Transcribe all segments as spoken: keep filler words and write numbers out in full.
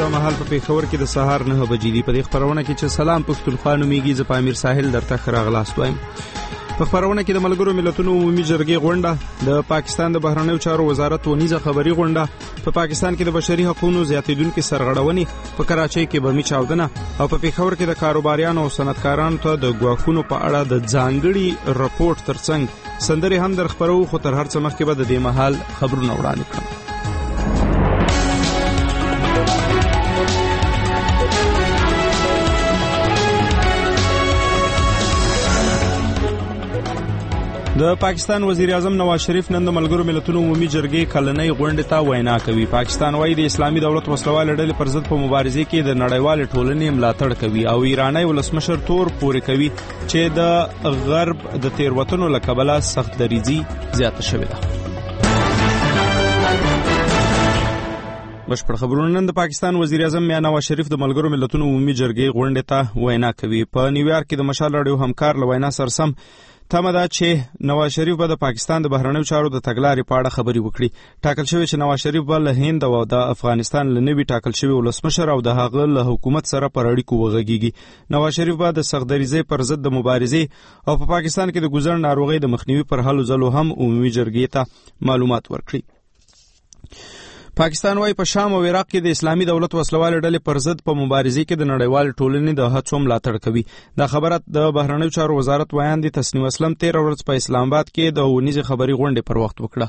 دا مهال په پېښور کې د سهار نه بجې دي. په دې خپرونه کې چې سلام پښتونخوا نومیږي، زه په امیر ساحل درته ښه راغلاست وایم. په خپرونه کې د ملګرو ملتونو عمومي جرګې غونډه، د پاکستان د بهرنیو چارو وزارت ونیزه خبري غونډه، په پاکستان کې د بشري حقوقو زیاتېدونکې سرغړونې، په کراچۍ کې بمي چاودنه او په پېښور کې د کاروباریانو او صنعتکارانو ته د ګواښونو په اړه د ځانګړي رپورټ ترڅنګ سندرې هم در خپرو. خو تر هر څه مخکې به د دې مهال خبرونه وړاندې کړم. د پاکستان وزیر اعظم نواز شریف نن د ملګرو ملتونو عمومي جرګې کلنۍ غونډې ته وینا کوي. پاکستان وايي د اسلامي دولت وسلوال ډلې پر ضد په مبارزې کې د نړیوال ټولنې ملاتړ کوي او ایرانی ولسمشر تور پورې کوي چې د غرب د تیروتنو له کبله سخت دریځي زیاته شوې ده. بشپړ خبرونه. نن د پاکستان وزیر اعظم میا نواز شریف د ملګرو ملتونو عمومي جرګې غونډې ته وینا کوي. په نیویارک کې د مشال راډیو همکار له وینا سره سم تمه ده چې نواز شریف به د پاکستان د بهرنیو چارو د تګلارې په اړه خبرې وکړي. ټاکل شوی چې نواز شریف به له هند او د افغانستان له نوي ټاکل شوی ولسمشر او د هغه له حکومت سره پر اړیکو وغږیږي. نواز شریف به د سخت دریځۍ پر ضد د مبارزې او په پاکستان کې د ګوزړ ناروغۍ د مخنیوي پر هلو ځلو هم عمومي جرګې ته معلومات ورکړي. پاکستان وايي په شام او عراق کې د اسلامي دولت وسلوال ډلې پر ضد په مبارزې کې د نړیوال ټولنې د هڅو ملاتړ کوي. دا خبره د بهرنیو چارو وزارت ویان دي تسنیم اسلم تیر ورځ په اسلام آباد کې د ونیزې خبري غونډې پر وخت وکړه.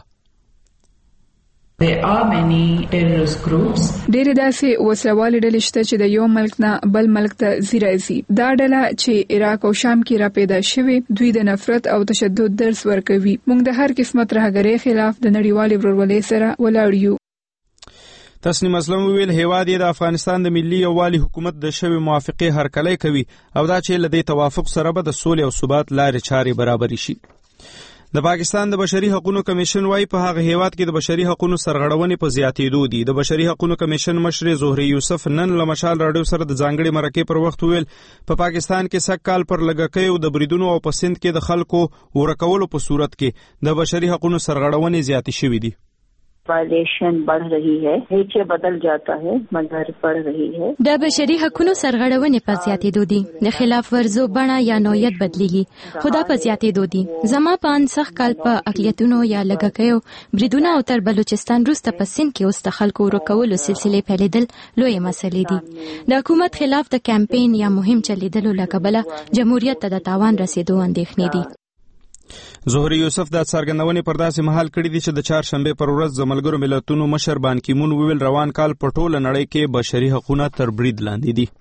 There are many terrorist groups. ډېر داسې وسلوال ډلې شته چې د یو ملک نه بل ملک ته ځي. دا ډله چې عراق او شام کې را پیدا شوې، دوی د نفرت او تشدد درس ورکوي. موږ د هر قسمه ترهګرۍ خلاف د نړیوال ورورولۍ سره ولاړ یو. تسنیم اسلم ویل هیواد د افغانستان د ملي یووالي حکومت د شوی موافقه هرکلی کوي او دا چې لدی توافق سره به د سولې او ثبات لارې چارې برابر شي. د پاکستان د بشري حقوقو کمیشن وايي په هغه هیواد کې د بشري حقوقو سرغړونې په زیاتېدو دي. د بشري حقوقو کمیشن مشر زهري یوسف نن له مشال راډیو سره د ځانګړي مرکې پر وخت ویل په پا پاکستان کې سږ کال پر لګکۍ او د بریدونو او په سند کې د خلکو ورکولو په صورت کې د بشري حقوقو سرغړونې زیاتې شوې دي. Violation बढ़ रही है, नीचे बदल जाता है, मगर बढ़ रही है. د بشري حقوقو سرغړونې په زیاتېدو دي. د خلاف ورزو بڼه یا نوعیت بدلیږي، خو دا په زیاتېدو دي. زما په ان سخت کال په اقلیتونو یا لږکیو بریدونه او تر بلوچستان وروسته په سند کې اوس د خلکو ورکولو سلسلې پیلېدل لویې مسلې دي. د حکومت خلاف د کمپین یا مهم چلیدلو له کبله جمهوریت ته د تاوان رسېدو اندېښنې دي. زهري یوسف د څرګندونې پر داسې مهال کړی دی چې د چهارشنبې پر ورځ د ملګرو ملتونو مشر بان کی مون ویل روان کال په ټوله نړۍ کې بشري حقوقونه تر برید لاندې دي.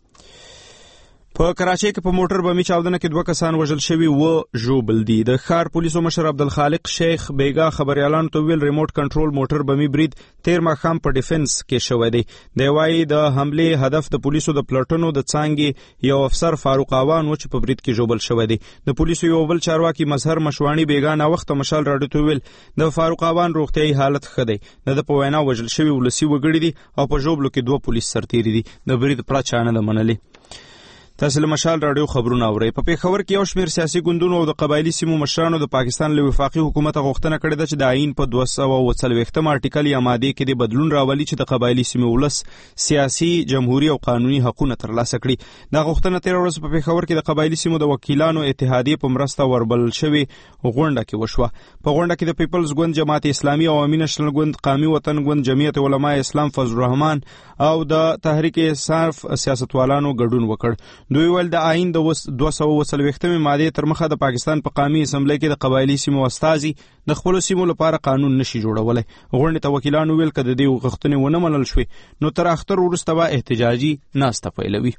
په کراچۍ کې په موټر بمي چاودنه کې دوه کسان وژل شوي و ژوبل دي. د ښار پولیسو مشر عبدالخالق شیخ بیګا خبريالانو ته ویل ریموټ کنټرول موټر بمي برید تیر ماښام په ډیفنس کې شوی دی. دی وايي د حملې هدف د پولیسو د پلټنو د څانګې یو افسر فاروق اوان و چې په برید کې ژوبل شوی دی. د پولیسو یو بل چارواکي مظهر مشوانی بیګا نه وخت مشال راډیو ته ویل د فاروق اوان روغتیايي حالت ښه دی. د په وینا وژل شوي ولسی وګړي دي او په ژوبلو کې دوه پولیس سرتیري دي. د برید پراچا نه منلي. تاسو له مشال راډیو خبرونه اورئ. په پېښور کې یو شمېر سیاسي ګوندونو او د قبایلي سیمو مشرانو د پاکستان له وفاقي حکومت غوښتنه کړې ده چې د آئین په دوه سوه او څلوېښتم آرټیکل یا مادې کې د بدلون راولي چې د قبایلي سیمو ولس سیاسي، جمهوري او قانوني حقوقونه ترلاسه کړي. دا غوښتنه تیر ورځ په پېښور کې د قبایلي سیمو د وکیلانو اتحادیې په مرسته وربلل شوې غونډه کې وشوه. په غونډه کې د پیپلز ګوند، جماعت اسلامي، عوامي نشنل ګوند، قومي وطن ګوند، جمعیت علماء اسلام فضل الرحمن او د تحریک انصاف سیاستوالانو ګډون وکړ. دوی ول د آئین د دوه سوه او څلوېښتمې مادې تر مخه د پاکستان په قومي اسمبلی کې د قبایلي سیمو استازي د خپلو سیمو لپاره قانون نشي جوړولی. غونډې ته وکیلانو ویل که د دې غوښتنې ونه منل شوې نو تر اختر وروسته به احتجاجي ناسته پیلوي.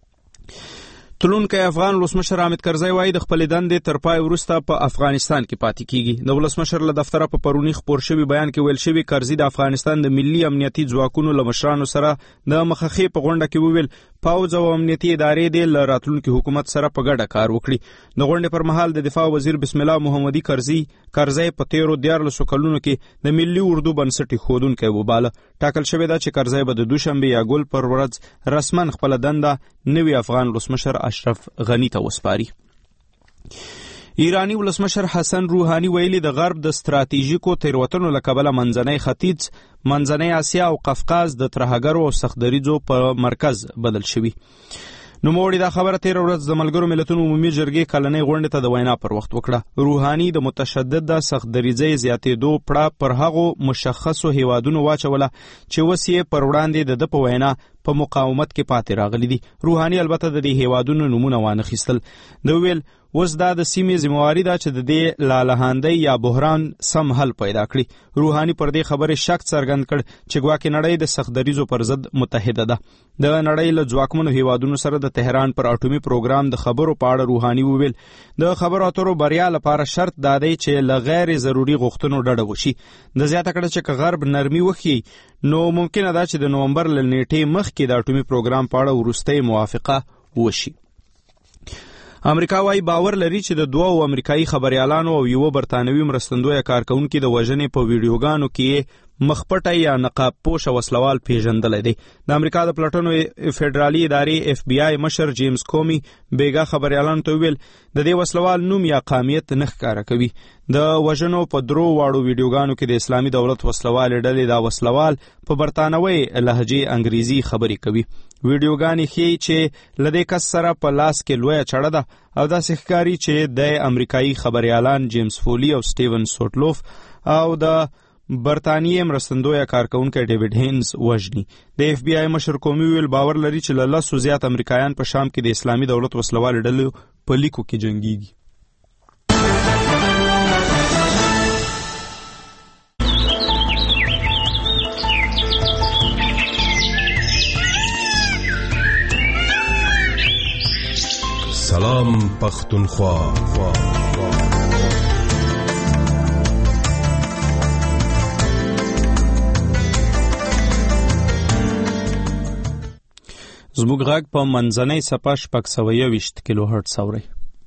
تلونکی افغان ولسمشر حامد کرزی وايي د خپلې دندې تر پای وروسته په افغانستان کې پاتې کیږي. د ولسمشر له دفتره په پرونی خپور شوي بیان کې ویل شوي کرزی د افغانستان د ملي امنیتي ځواکونو له مشرانو سره د مخخې په غونډه کې وویل پوځ او امنیتي ادارې دې له راتلونکي حکومت سره په ګډه کار وکړي. د غونډې پر مهال د دفاع وزیر بسم الله محمدي کرزی کرزی په تیرو دیارلسو کلونو کې د ملي اردو بنسټ ایښودونکی وباله. ټاکل شوې ده چې کرزی به د دوشنبې یا ګل پر ورځ رسما خپله دنده نوي افغان ولسمشر اشرف غنی ته وسپاري. ایرانی ولسمشر حسن روحانی ویلي د غرب د ستراتیژیکو تیروتنو له کبله منځنی ختیځ، منځنی اسیا او قفقاز د ترهګرو او سختدریځو په مرکز بدل شوي. نوموړي دا خبره تېره ورځ د ملګرو ملتونو عمومي جرګې کلنۍ غونډې ته د وینا پر وخت وکړه. روحاني د متشدد سختدریځۍ زیاتېدو پړه پر هغو مشخصو هیوادونو واچوله چې اوس یې پر وړاندې د ده په وینا په مقاومت کې پاتې راغلي دي. روحاني البته د دې هیوادونو نومونه وانخیستل. د ویل اوس دا د سیمې ذمہواري ده چې د دې لالهاندۍ یا بحران سم حل پیدا کړي. روحاني پر دې خبرې شک څرګند کړ چې ګواکې نړۍ د سختدریځو پر ضد متحده ده. د نړۍ له ځواکمنو هیوادونو سره د تهران پر اټومي پروګرام د خبرو په اړه روحاني وویل د خبرو اترو بریا لپاره شرط دا دی چې له غیر ضروري غوښتنو ډډه وشي. د زیاته کړه چې که غرب نرمي وښيي نو ممکنه ده چې د نومبر له نیټې مخکې د اټومي پروګرام په اړه وروستۍ موافقه وشي. امریکا وايي باور لري چې د دوو امریکایي خبريالانو او یو برتانوي مرستندویه کارکونکي د وژنې په ویډیوګانو کې مخپټه یا نقاب پوش وسلوال پیژندلی دی. د امریکا د پلټنو فدرالي ادارې اف بی آی مشر جیمز کومي بیګا خبريالانو ته ویل د دې وسلوال نوم یا قامیت نه ښکاره کوي. د وژنو په درو واړو ویډیوګانو کې د اسلامي دولت وسلوال ډلې دا وسلوال په برتانوي لهجې انګریزي خبرې کوي. ویډیوګانې ښیي چې له دې کس سره په لاس کې لویه چړه ده او داسې ښکاري چې د امریکایي خبريالان جیمز فولي او سټیون سوټلوف او د برتانیې مرستندویه کارکونکی ډیوډ هینز وژني. د اف بی آی مشر کومي ویل باور لري چې له لسو زیات امریکایان په شام کې د اسلامي دولت وسلوال ډلو په لیکو کې جنګیږي. سلام پختونخوا. زموږ غږ په منځنۍ څپه شپږ سوه یوویشت کیلو هرټز اورئ.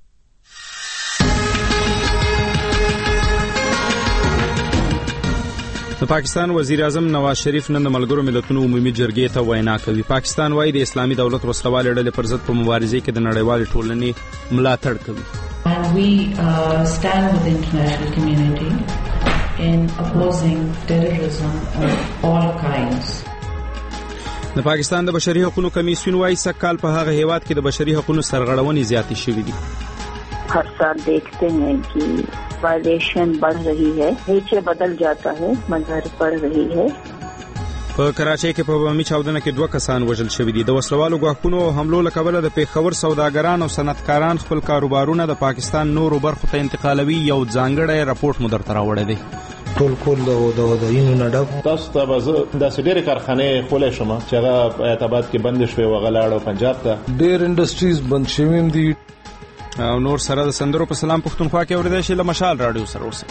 د پاکستان وزیر اعظم نواز شریف نن د ملګرو ملتونو عمومي جرګې ته وینا کوي. پاکستان وايي د اسلامي دولت وسلوالې ډلې پر ضد په مبارزې کې د نړیوالې ټولنې ملاتړ کوي. And we uh, stand with the international community in opposing terrorism of all kinds. د پاکستان د بشري حقوقو کمیسیون وايي سږ کال په هغه هیواد کې د بشري حقوقو سرغړونې زیاتې شوې دي. हर साल देखते हैं कि वायलेशन बढ़ रही है, नीचे बदल जाता है मगर बढ़ रही है. په کراچۍ کې په بمي چاودنه کې دوه کسان وژل شوي دي. د وسلوالو ګواښونو او حملو له کبله د پیښور سوداګران او صنعتکاران خپل کاروبارونه د پاکستان نورو برخو ته انتقالوي. یو ځانګړی راپورټ مو درته راوړی دی. ټول کول د وداینو نه ډک تاسو ته به زه داسې ډېرې کارخانې خولی شم چې هغه په ایتاباد کې بندې شوې وه، هغه لاړه پنجاب ته. ډېر انډسټریز بند شوي هم دي. او نور سره د سندرو په سلام پښتونخوا کې اورېدی شي. له مشال راډیو سره اوسئ.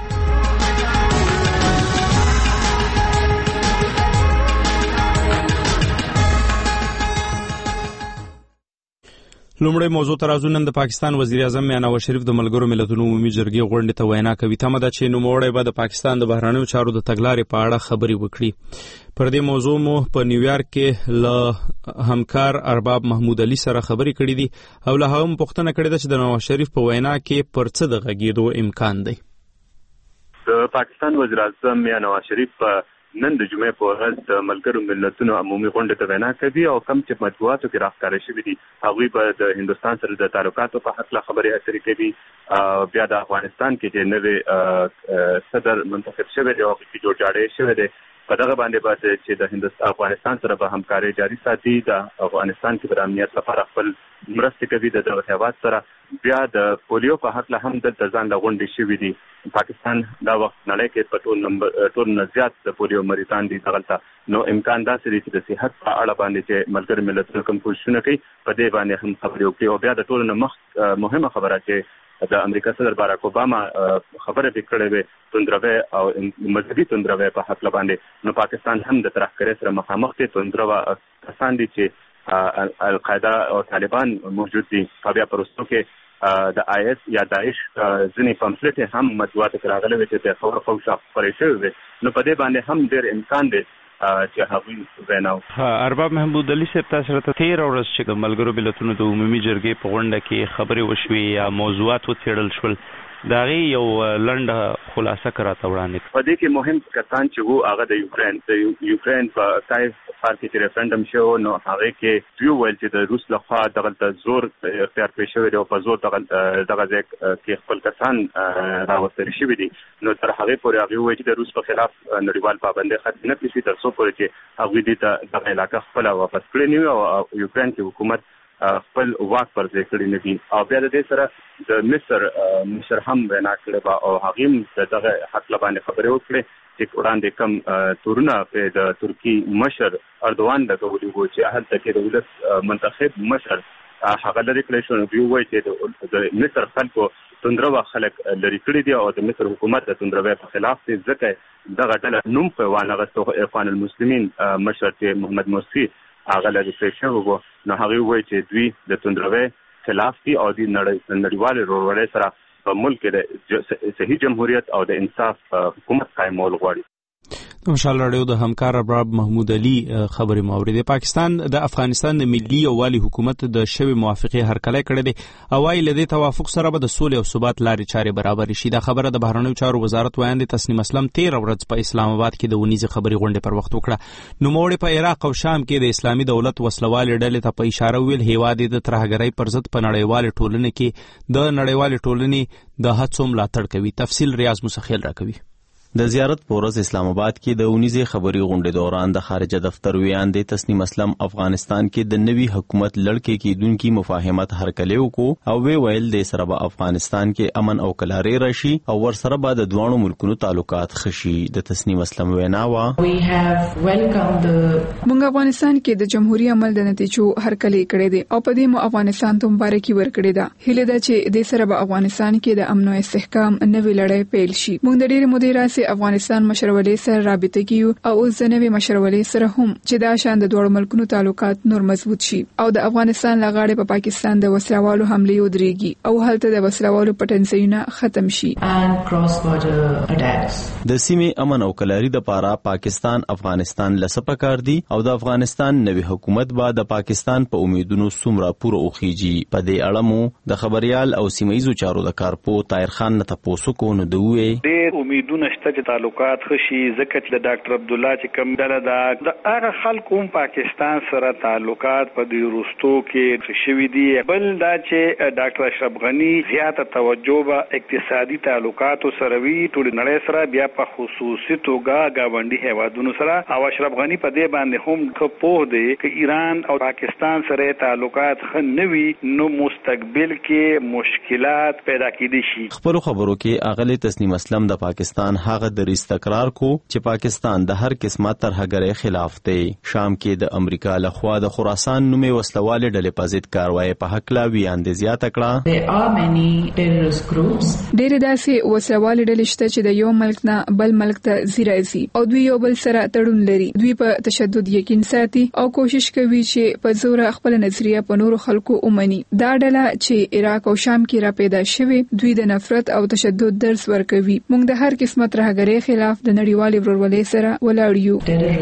لومړی موضوع ته راځو. نن د پاکستان وزیر اعظم نواز شریف د ملګرو ملتونو عمومي جرګې غونډې ته وینا کوي. تمه ده چې نوموړی به د پاکستان د بهرنیو چارو د تګلارې په اړه خبرې وکړي. پر دې موضوع مو په نیویارک کې له همکار ارباب محمود علي سره خبرې کړې دي او له هغه پوښتنه کړې ده چې د نواز شریف په وینا کې پر څه د غږېدو امکان دی. د پاکستان وزیر اعظم نواز شریف په نن د جمعې په ورځ د ملګرو ملتونو عمومي غونډې ته وینا کوي او کوم چې مطبوعاتو کې راښکاره شوي دي هغوی به د هندوستان سره د تعلقاتو په هکله خبرې اترې کوي. بیا د افغانستان کې چې نوی صدر منتخب شوی دی او چې جوړجاړی شوی دی په دغه باندې به چې د هندوستان افغانستان سره به همکاري جاري ساتي. د افغانستان کې د امنیت لپاره خپل مرستې کوي د دغه هیواد سره. بیا د پولیو په هکله هم دلته ځان له غونډې شوي دي. پاکستان دا وخت نړۍ کې په ټول نمبر ټول نه زیات د پولیو مریضان دي دغلته. نو امکان داسې دی چې د صحت په اړه باندې چې ملګري ملتونو کوم کوششونه کوي په دې باندې هم خبرې وکړي. او بیا د ټولو نه مخ مهمه خبره چې د امریکا صدر باراک اوباما خبره به کړې وي توندروي او مذهبي توندروي په حق باندې. نو پاکستان هم د ترهګرۍ سره مخامخ دي. توندرو کسان دي چې القاعده او طالبان موجود دي. بیا پرستو کې د آی اس یا داعش ځینې پمفلټ هم مطبوعاتو کې راغلي وي چې د خبرو فوشا خپرې شوې وي. نو په دې باندې هم ډېر امکان دی چې هغوی ویناو. ارباب محمود علي صاحب، تاسو ته تیر ورځ چې د ملګرو ملتونو د عمومي جرګې په غونډه کې خبرې وشوې یا موضوعات وڅېړل شول، دا غي یو لنډه خلاصه کراته وړاندې. په دې کې مهم کسان چې وو هغه د یوکرين د یوکرين په کایف ښار کې چې ریفرندم شو، نو هغه کې دوی ویل چې د روس لخوا دغه زور اختیار کړی شوی دی او په زور دغه دغه ځای کې خپل کسان راوستل شوي دي. نو تر هغه پورې هغه وایي چې د روس په خلاف نړیوال پابندي ختم نه کړي تر څو پورې چې هغه دې دغه علاقه خپل واپس کړي نه او یوکرين کې حکومت خپل واک پر ځای کړی نه دي. او بیا د دې سره د مصر مشر هم وینا کړې او هغه دغه حق لبانې خبرې وکړې چې وړاندې کم تورونه په د ترکی مشر اردوغان لګولي وو چې هلته کې د ولس منتخب مشر هغه لري کړی شو. نو وایي چې د مصر خلکو توندرو خلک لري کړی دي او د مصر حکومت د توندروي په خلاف دي، ځکه دغه ډله نوم په وانه غوښتو اخوان المسلمین مشر چې محمد مرسی هغه لري کړی شو. نو هغه وایي چې دوی د توندروي خلاف دي او د نړیوال ورورولۍ سره په ملک کې صحیح جمهوریت او د انصاف حکومت قائمول غواړي. مشال راډیو د همکار ابراب محمود علي خبري مورید. پاکستان د افغانستان د ملي یووالي حکومت د شوی موافقه هرکلی کړی دی او وايي لدې توافق سره به د سولې او ثبات لارې چارې برابر شي. دا خبره د بهرنیو چارو وزارت وایاندې تسنیم اسلم تیر ورځ په اسلام آباد کې د ونیزه خبري غونډې پر وخت وکړه. نو موړې په عراق او شام کې د اسلامي دولت وسلوال ډلې ته په اشاره ویل هیواد د ترهګرۍ پر ضد په نړیوال ټولنه کې د نړیوال ټولنې د هڅو ملاتړ کوي. تفصیل ریاض مسخیل راکوي. د زیارت پورز اسلام آباد کې د اونیزه خبري غونډې دوران د خارجه دفتر ویاندې تسنیم اسلم افغانستان کې د نوي حکومت لړکې کېدونکو مفاهمت هرکلی وکړو او وی ویل د سره به افغانستان کې امن او کلاري راشي او ور سره به د دوه ملکونو تعلقات خشي. د تسنیم اسلم وینا وا موږ افغانستان کې د جمهوریت عمل د نتیجو هرکلی کړی دی او په دې مو افغانستان ته مبارکي ورکړې ده. هیله ده چې د سره به افغانستان کې د امن او استحکام نوې لړۍ پیل شي. موږ د ډېر مدیراسي افغانستان مشرولې سره رابطه کیو او اوس د نوې مشرولې سره هم چې دا شان د دوه ملکونو تعلقات نور مضبوط شي او د افغانستان لغاړې په پاکستان د وسلوالو حملې ودرېږي او هلته د وسلوالو پټنځایونه ختم شي. د سیمې امن او کلاري د پاره پاکستان افغانستان لسپه کار دي او د افغانستان نوې حکومت به د پاکستان په امیدونو څومره پوره اوخیږي. په دې اړه مو د خبريال او سیمایي چارو د کارپو طاهر خان نه تاسو کو نو دوی ډېر امیدونه شته چې تعلقات خشي، ځکه چې د ډاکټر عبد الله چې کوم ډله ده د هغه خلکو پاکستان سره تعلقات په دې وروستو کې شوي دي. بل دا چې ډاکټر اشرف غنی زیاته توجه به اقتصادي تعلقاتو سره وی ټول نړۍ سره، بیا په خصوصي توګه گاونډي هیوادونو سره. او اشرف غنی په دې باندې هم خپوه دی چې ایران او پاکستان سره تعلقات خنوي نو مستقبل کې مشکلات پیدا کېدي شي. خبرو خبرو کې اغلی تسنیم اسلم د پاکستان هغه دریځ تکرار کو چې پاکستان د هر قسمه ترهګرۍ خلاف دی. شام کې د امریکا لخوا د خراسان نومې وسلوال ډلې په ضد کاروایی په حق لا ویاندې زیاته کړه. ډېر داسې وسلوال ډلې شته چې د یو ملک نه بل ملک ته ځي او دوی یو بل سره تړون لري. دوی په تشدد یقین ساتي او کوشش کوي چې په زور خپل نظریه په نورو خلکو ومني. دا ډله چې عراق او شام کې را پیدا شوه دوی د نفرت او تشدد درس ورکوي. موږ د هر قسمه ترهګرۍ خلاف د نړیوال ورورولۍ سره ولاړ یو.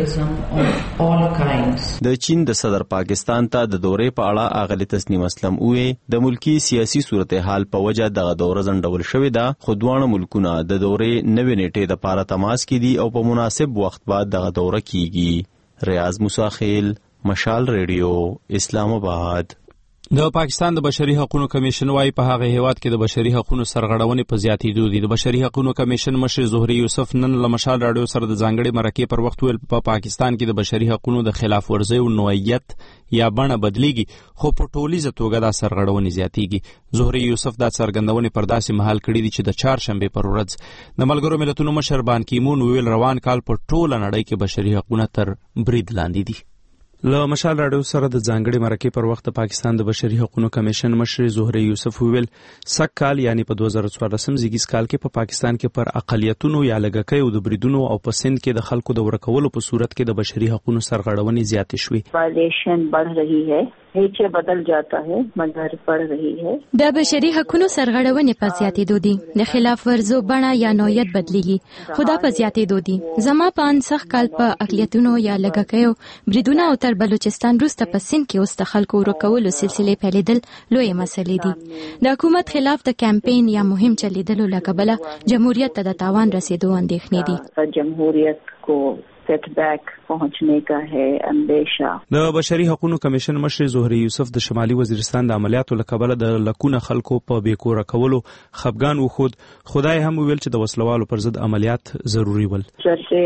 د چین د صدر پاکستان ته د دورې په اړه اغلی تسنیم اسلم وې د ملکی سیاسي صورتحال په وجه دغه دوره ځنډول شوې ده، خو دواړه ملکونه د دورې نوې نیټې د پاره تماس کې دي او په مناسب وخت بعد دغه دوره کیږي. ریاض مساخیل، مشال ریډیو، اسلام آباد. د پاکستان د بشري حقوقو کمیشن وايي په هغه هیواد کې د بشري حقوقو سرغړونې په زیاتېدو دي. د بشري حقوقو کمیشن مشر زهري یوسف نن له مشال راډیو سره د ځانګړي مرکې پر وخت ویل په پاکستان کې د بشري حقوقو د خلاف ورزۍ او نوعیت یا بڼه بدلیږي خو په ټولیزه توګه دا سرغړونې زیاتېږي. زهري یوسف دا څرګندونې پر داسې مهال کړې دي چې د چهارشنبې پر ورځ د ملګرو ملتونو مشر بان کی مون ویل روان کال په ټوله نړۍ کې بشري حقوقو تر برید لاندې دي. له مشال راډیو سره د ځانګړي مرکې پر وخت د پاکستان د بشري حقوقو کمیشن مشر زهري یوسف ویل سک کال یعنی په دوه زره څوارلسم زیږیز کال کې په پاکستان کې پر اقلیتونو یا لږکیو د بریدونو او په سند کې د خلکو د ورکولو په صورت کې د بشري حقوقو سرغړونې زیاتې شوې. وایلیشن بڑھ رہی ہے नीचे बदल जाता है मगर बढ़ रही है. د بشري حقوقو سرغړونې په زیاتېدو دي. د خلاف ورزو بڼه یا نوعیت بدلیږي. خدا په زیاتېدو دي. زما په ان سخت کال په اقلیتونو یا لګکیو بریدونه او تر بلوچستان روسته په سند کې اوس د خلکو ورکولو سلسله پیلېدل لوی مسلې دي. د حکومت خلاف د کمپاین یا مهم چلیدلو لکبله جمهوریت ته د تاوان رسیدو اندېښنې دي. جمهوریت کو सेट बैक पहुंचने का है اندیشا. د بشري حقوقو کمیشن مشر زهري یوسف د شمالي وزیرستان د عملیاتو لکبله د لکونه خلکو په بیکوره کولو خفګان وخود. خدای هم ویل چې د وسلوالو پر ضد عملیات ضروری ول. جیسے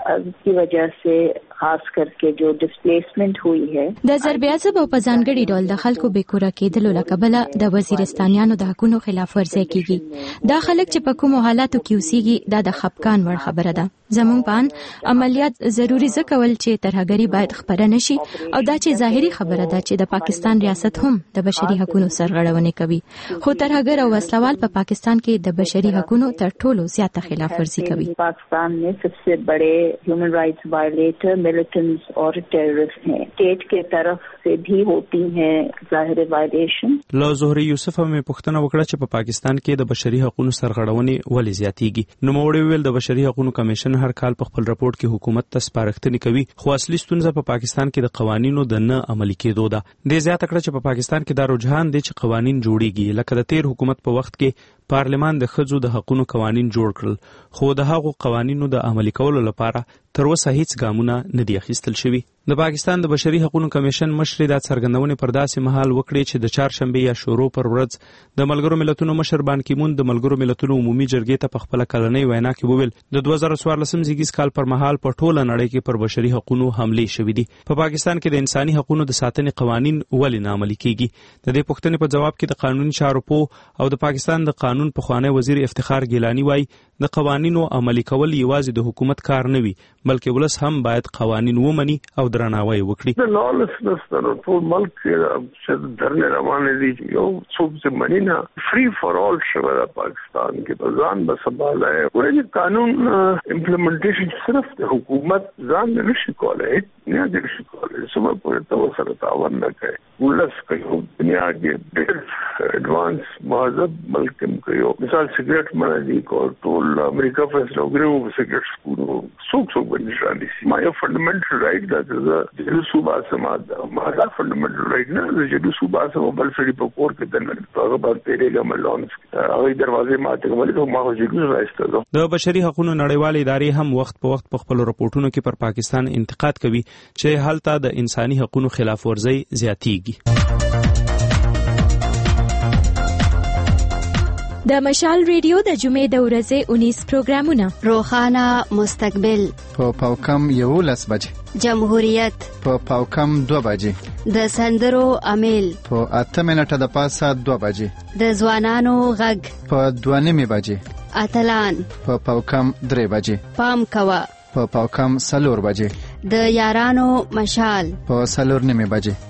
کی وجہ سے خاص کرके جو ډیسپلیسمنت ہوئی ہے د ضربیازب او په ځانګړي ډول د خلکو بیکوره کېدلو لکبله د وزیرستانیانو د حقوقو خلاف ورزي کیږي. دا خلک چې په کومو حالاتو کې اوسېږي دا د خفقان وړ خبره ده. زموږ په عملیات ضروری ځکول چې ترهګری باید خبره نشي او دا چې ظاهري خبره ده چې د پاکستان ریاست هم د بشري حقوقو سرغړونه کوي. خو ترهګر او وسلوال په پاکستان کې د بشري حقوقو تر ټولو زیاته خلاف ورزي کوي. پاکستان में सबसे बड़े ह्यूमन राइट्स वायलेटर मिलिटेंट्स और टेररिस्ट हैं. स्टेट के तरफ से भी होती हैं ظاهر वायलेशन. له زهري یوسف هم پوښتنه وکړه چې په پاکستان کې د بشري حقوقو سرغړونې ولې زیاتېږي. نو موړي ویل د بشري حقوقو کمیشن هر کال په خپل راپورټ کې حکومت ته سپارښتنې کوي. خو اصلي ستونزه په پاکستان کې د قوانینو د نه عملي کېدو ده. د زیاته کړه چې په پاکستان کې دا رجحان دی چې قوانین جوړیږي. لکه د تیر حکومت په وخت کې پارلمان د ښځو د حقوقو قوانین جوړ کړل خو د هغو قوانینو د عملي کولو لپاره تر اوسه هیڅ ګامونه نه دي اخیستل شوي. د پاکستان د بشري حقوقو کمیشن مشر د څرګندونې پر داسې مهال وکړي چې د چهارشنبه یا شورو پر ورځ د ملګرو ملتونو مشر بان کی مون د ملګرو ملتونو عمومي جرګې ته په خپل کلنۍ وینا کې وویل د دوه زره څوارلسم زیږیز کال پر مهال په ټوله نړۍ کې پر بشري حقوقو حملې شوې دي. په پاکستان کې د انساني حقوقو د ساتنې قوانین ولې نه عملي کیږي؟ د دې پوښتنې په جواب کې د قانوني چارو پوه او د پاکستان د قانون پخوانی وزیر افتخار ګیلانی وایي د قوانینو عملي کول یوازې د حکومت کار نه وي بلکې ولس هم باید قوانین ومني او درناوی وکړي. د لالسنس د ټول ملک چې درنه روانه دي یو څوک چې منی نه فری فور اول شوه د پاکستان کې په ځان به سباله ورته قانون امپلیمنټیشن صرف د حکومت ځان نه شي کولای نه دي شي کولای سمه په تو سره تاوان نه کوي. ولس کوي دنیا کې ډېر اډوانس مهذب ملک کوي. مثال سیګریټ باندې دی کو ټول امریکا فیصله وکړو سیګریټ سکولو څوک څوک باندې شي. ما یو فندامنټل رائټ دا د صوبا سماج ما دا فندامنټل رائټ نه د صوبا سماج بل فری په کور کې د نه هغه باندې تیرېګا ملونس هغه دروازې ماته کوي ما هو جګو راځته. د بشري حقوقو نړیوال ادارې هم وخت په وخت په خپل راپورټونو کې پر پاکستان انتقاد کوي چې هلته د انساني حقوقو خلاف ورزي زیاتېږي. د مشال ریډیو د جمعې د ورځې انیس پروګرامونه روخانه مستقبل په پاوکم یولس بجې جمهوریت په پاوکم دو بجې د سندرو امیل په اته منټه د پاسه دو بجې د ځوانانو غږ په دوه نیمې بجې اتلان په پاوکم درې بجې پام کوا په پاوکم سلور بجې د یارانو مشال په سلور نیمې بجې.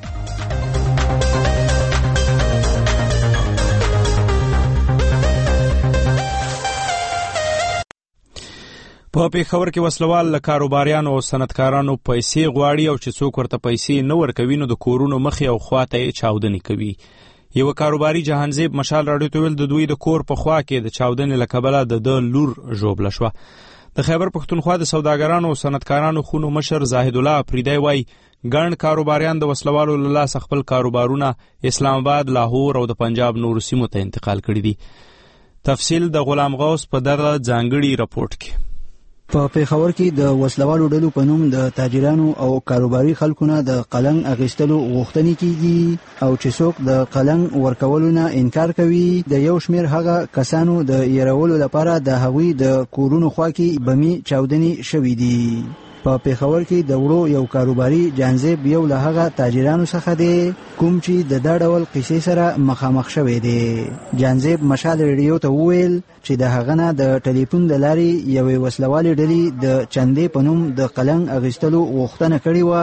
په پیښور کې وسلوال له کاروباریانو او صنعتکارانو پیسې غواړي او چې څوک ورته پیسې نه ورکوي نو د کورونو مخې او خواته یې چاودنې کوي. یو کاروباري جهانزیب مشال راډیو ته ویل د دوی د کور په خوا کې د چاودنې له کبله د د لور ژوبله شوه. د خیبر پښتونخوا د سوداګرانو او صنعتکارانو خونو مشر زاهد الله افریدی وایي ګڼ کاروباریان د وسلوالو له لاسه خپل کاروبارونه اسلام آباد، لاهور او د پنجاب نورو سیمو ته انتقال کړي دي. تفصیل د غلام غوث په دغه ځانګړي راپورټ کې. په پیښور کې د وسلوالو ډلو په نوم د تاجرانو او کاروباري خلکو نه د قلنګ اخیستلو غوښتنې کیږي او چې څوک د قلنګ ورکولو نه انکار کوي د یو شمیر هغه کسانو د يرولو لپاره د هغوی د کورونو خوا کې بمی چاودنې شوې دي. په پیښور کې د وړو یو کاروباري جانزیب یو له هغه تاجرانو څخه دی کوم چې د دا ډول قصې سره مخامخ شوی دی. جانزیب مشال ریډیو ته وویل چې د هغه نه د ټلیفون د لارې یوې وسلوالې ډلې د چندې په نوم د قلنګ اخیستلو غوښتنه کړې وه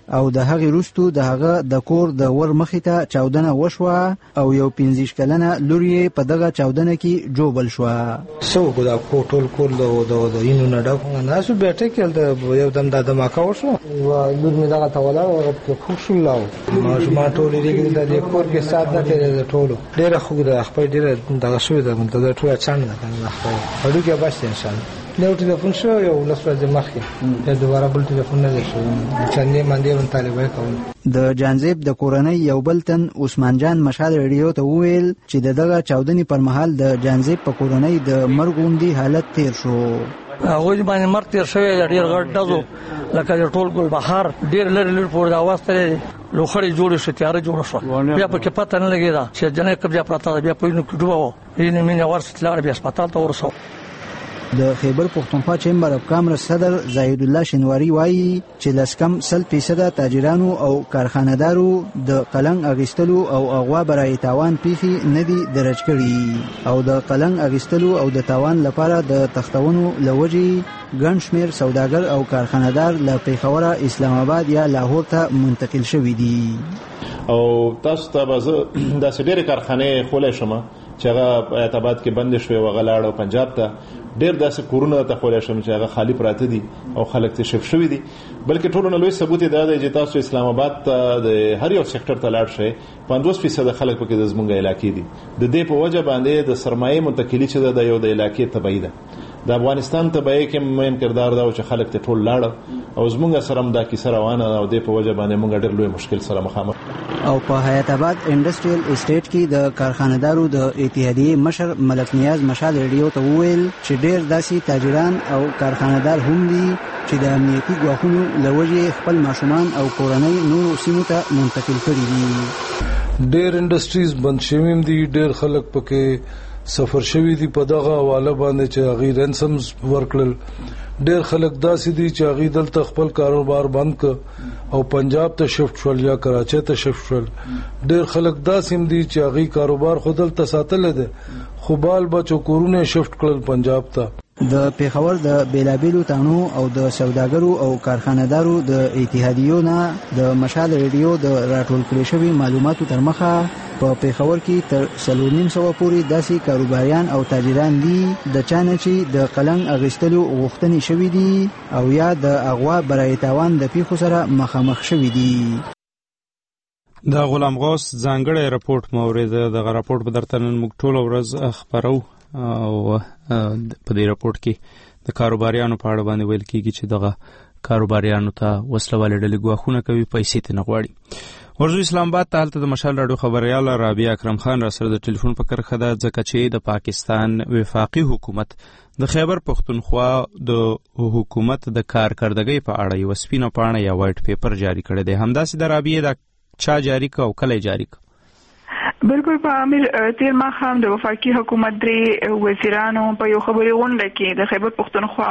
او د هغې وروستو د هغه د کور د ور مخې ته چاودنه وشوه او یو پنځه کلنه لور یې په دغه چاودنه کې جوبل شوه. څه وکړو دا ټول کور د اینو نه ډک ناسو بیټه کې د یو دم د دماکه وشوه لور مې دغه ته ولاړ او خوب شو لاو ماشومان ټول لري د دې کور کې سات نه تیرې ټولو ډېره خو د خپل ډېره دغه شوې ده د ټول چاند نه کنه خو اړو کې بس ان شاء الله نو ټلیفون شو یو لاسو د مخکې د دوباره بل ټلیفون نه شو چندې باندې ون طالبای کوم. د جانزیب د کورنۍ یو بل تن عثمان جان مشال ریډیو ته وویل چې دغه چاودنې پر مهال د جانزیب په کورنۍ د مرګوندي حالت تیر شو. هغه باندې مرګ تیر شوی ډیر غټ دزو لکه ټول ګل بهار ډیر لری لری پور دا واسطه لوخړی جوړ شو تیار جوړ شو بیا په کې پته نه لګیدا چې جنې کبه پراته بیا په نو کې ډوبو یې مینه ورسته بیا هسپتال ته ورسو. د خیبر پختونخوا چیمبر اف کامرس صدر زاهد الله شنواری وایي چې لسکم سل فیصد تاجرانو او کارخانه‌دارو د قلنګ اغیستلو او اغوا برای تاوان پیخي ندي درج کړي او د قلنګ اغیستلو او د تاوان لپاره د تختونو لوجي ګڼ شمېر سوداګر او کارخانه‌دار له پیښور اسلام آباد یا لاهور ته منتقل شوي دي. او تاسو ته به د سډېر کارخانه خولې شمه چې هغه اعتباد کې بند شوی و غلاړ او پنجاب ته ډېر داسې کورونه ته خولې شم چې هغه خالی پراته دي او خلک ته شف شوی دي بلکې ټولو نه لوی ثبوت دا دی چې تاسو اسلام آباد ته د هر یو سېکټر ته لاړ شئ پنځوس فیصد خلک پکې د زمونږ علاقې دي د دې په وجه باندې د سرمایه منتقلی چې د یو د علاقې تبعید ده د افغانستان تبعید کې مهم کردار دا چې خلک ته ټول لاړ او زمونږ سره هم دا کیسه روانه او د په وجه باندې موږ ډېر لوی مشکل سره مخامخ. او په حیات آباد انډستریل اسټیټ کې د کارخانه‌دارو د اتحادیې مشر ملک نیاز مشال ریډیو ته وویل چې ډېر داسې تاجران او کارخانه‌دار هم دي چې د امنیتي ګواښونو له وجې خپل ماشومان او کورنۍ نورو سیمو ته منتقل کړي دي. ډېر انډستریز بند شوي دي ډېر خلک پکې سفر شوی دی په دغه حواله باندې چې هغه رینسمز ورکړل ډېر خلک داسې دي چې هغه دلته خپل کاروبار بند ک او پنجاب ته شفت شول یا کراچۍ ته شفت شول ډېر خلک داسې دي چې هغه کاروبار خود دلته ساتل دي خو بال بچو کورونه شفت کړل پنجاب ته. د پیښور د بیلابیلو تانو او د سوداګرو او کارخانه‌دارو د اتحادیو نه د مشال ریډیو د راټول کړي شوی معلوماتو تر مخه په پیښور کې تر څلور نیم سوه پورې داسې کاروباریان او تاجران دي د چانه چې د قلنګ اغیستلو غوښتنې شوي دي او یا د اغوا برای تاوان د پیښو سره مخامخ شوي دي. د غلام غوث ځانګړی راپورټ مورید دغه راپورټ به درته نن موږ ټوله ورځ خبرو او په دې راپورټ کې د کاروباریانو په اړه باندې ویل کیږي چې دغه کاروباریانو ته وسلوالې ډلې ګواښونه کوي پیسې ته نه غواړي. ورځو اسلام آباد ته هلته د مشال راډیو خبریال رابعه اکرم خان را سره د ټلیفون په کرخه ده ځکه چې د پاکستان وفاقي حکومت د خیبر پختونخوا د حکومت د کارکردګۍ په اړه یو سپینه پاڼه یا وایټ پیپر جاری کړی دی. همداسې د رابعه دا چا جاری کا او کله جاری کا؟ بالکل په امیر تیر ماښام د وفاقي حکومت درې وزیرانو په یو خبري غونډه کې د خیبر پختونخوا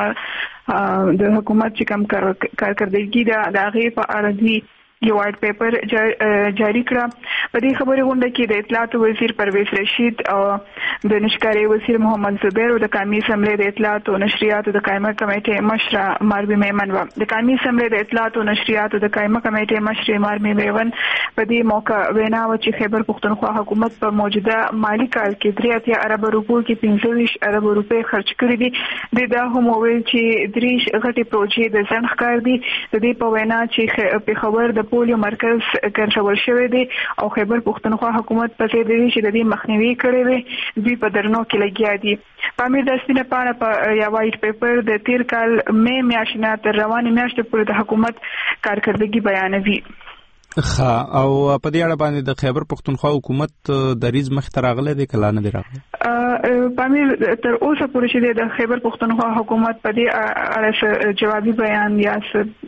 د حکومت چې کوم کارکردګي ده د هغې په اړه دی یو وایټ پیپر جاری کړه. په دې خبري غونډه کې د اطلاعات وزیر پرویز رشید او د نشکاري وزیر محمد زبیر او د قومي اسمبلی د اطلاعات او نشریات د قائمه کمیټې مشره ماروي میمن و د قومي اسمبلی د اطلاعات او نشریات د قائمه کمیټې مشره ماروي میمن په دې موقع وینا و چې خیبر پختونخوا حکومت په موجوده مالی کال کې درې اتیا ارب روپو کې پنځه ویشت ارب روپۍ خرج کړي دي. د دا هم ویل چې درې غټي پروژې د ځنډ ښکار دي. د دې په وینا چې پیښور د پولیو مرکز کنټرول شوی دی او خیبر پختونخوا حکومت په دې دی چې د دې مخنیوي کړی وي دوی په درنو کې لګیا دي. په امیر د سپینه پاڼه په یا وایټ پیپر د تیر کال مې میاشتې نه تر روانې میاشتې پورې د حکومت کارکردګي بیانوي. ښه او په دې اړه باندې د خیبر پختونخوا حکومت دریز مخ ته راغلی دی که لا نه دی راغلی؟ په امیر تر اوسه پورې چې د خیبر پختونخوا حکومت په دې اړه جوابي بیان یا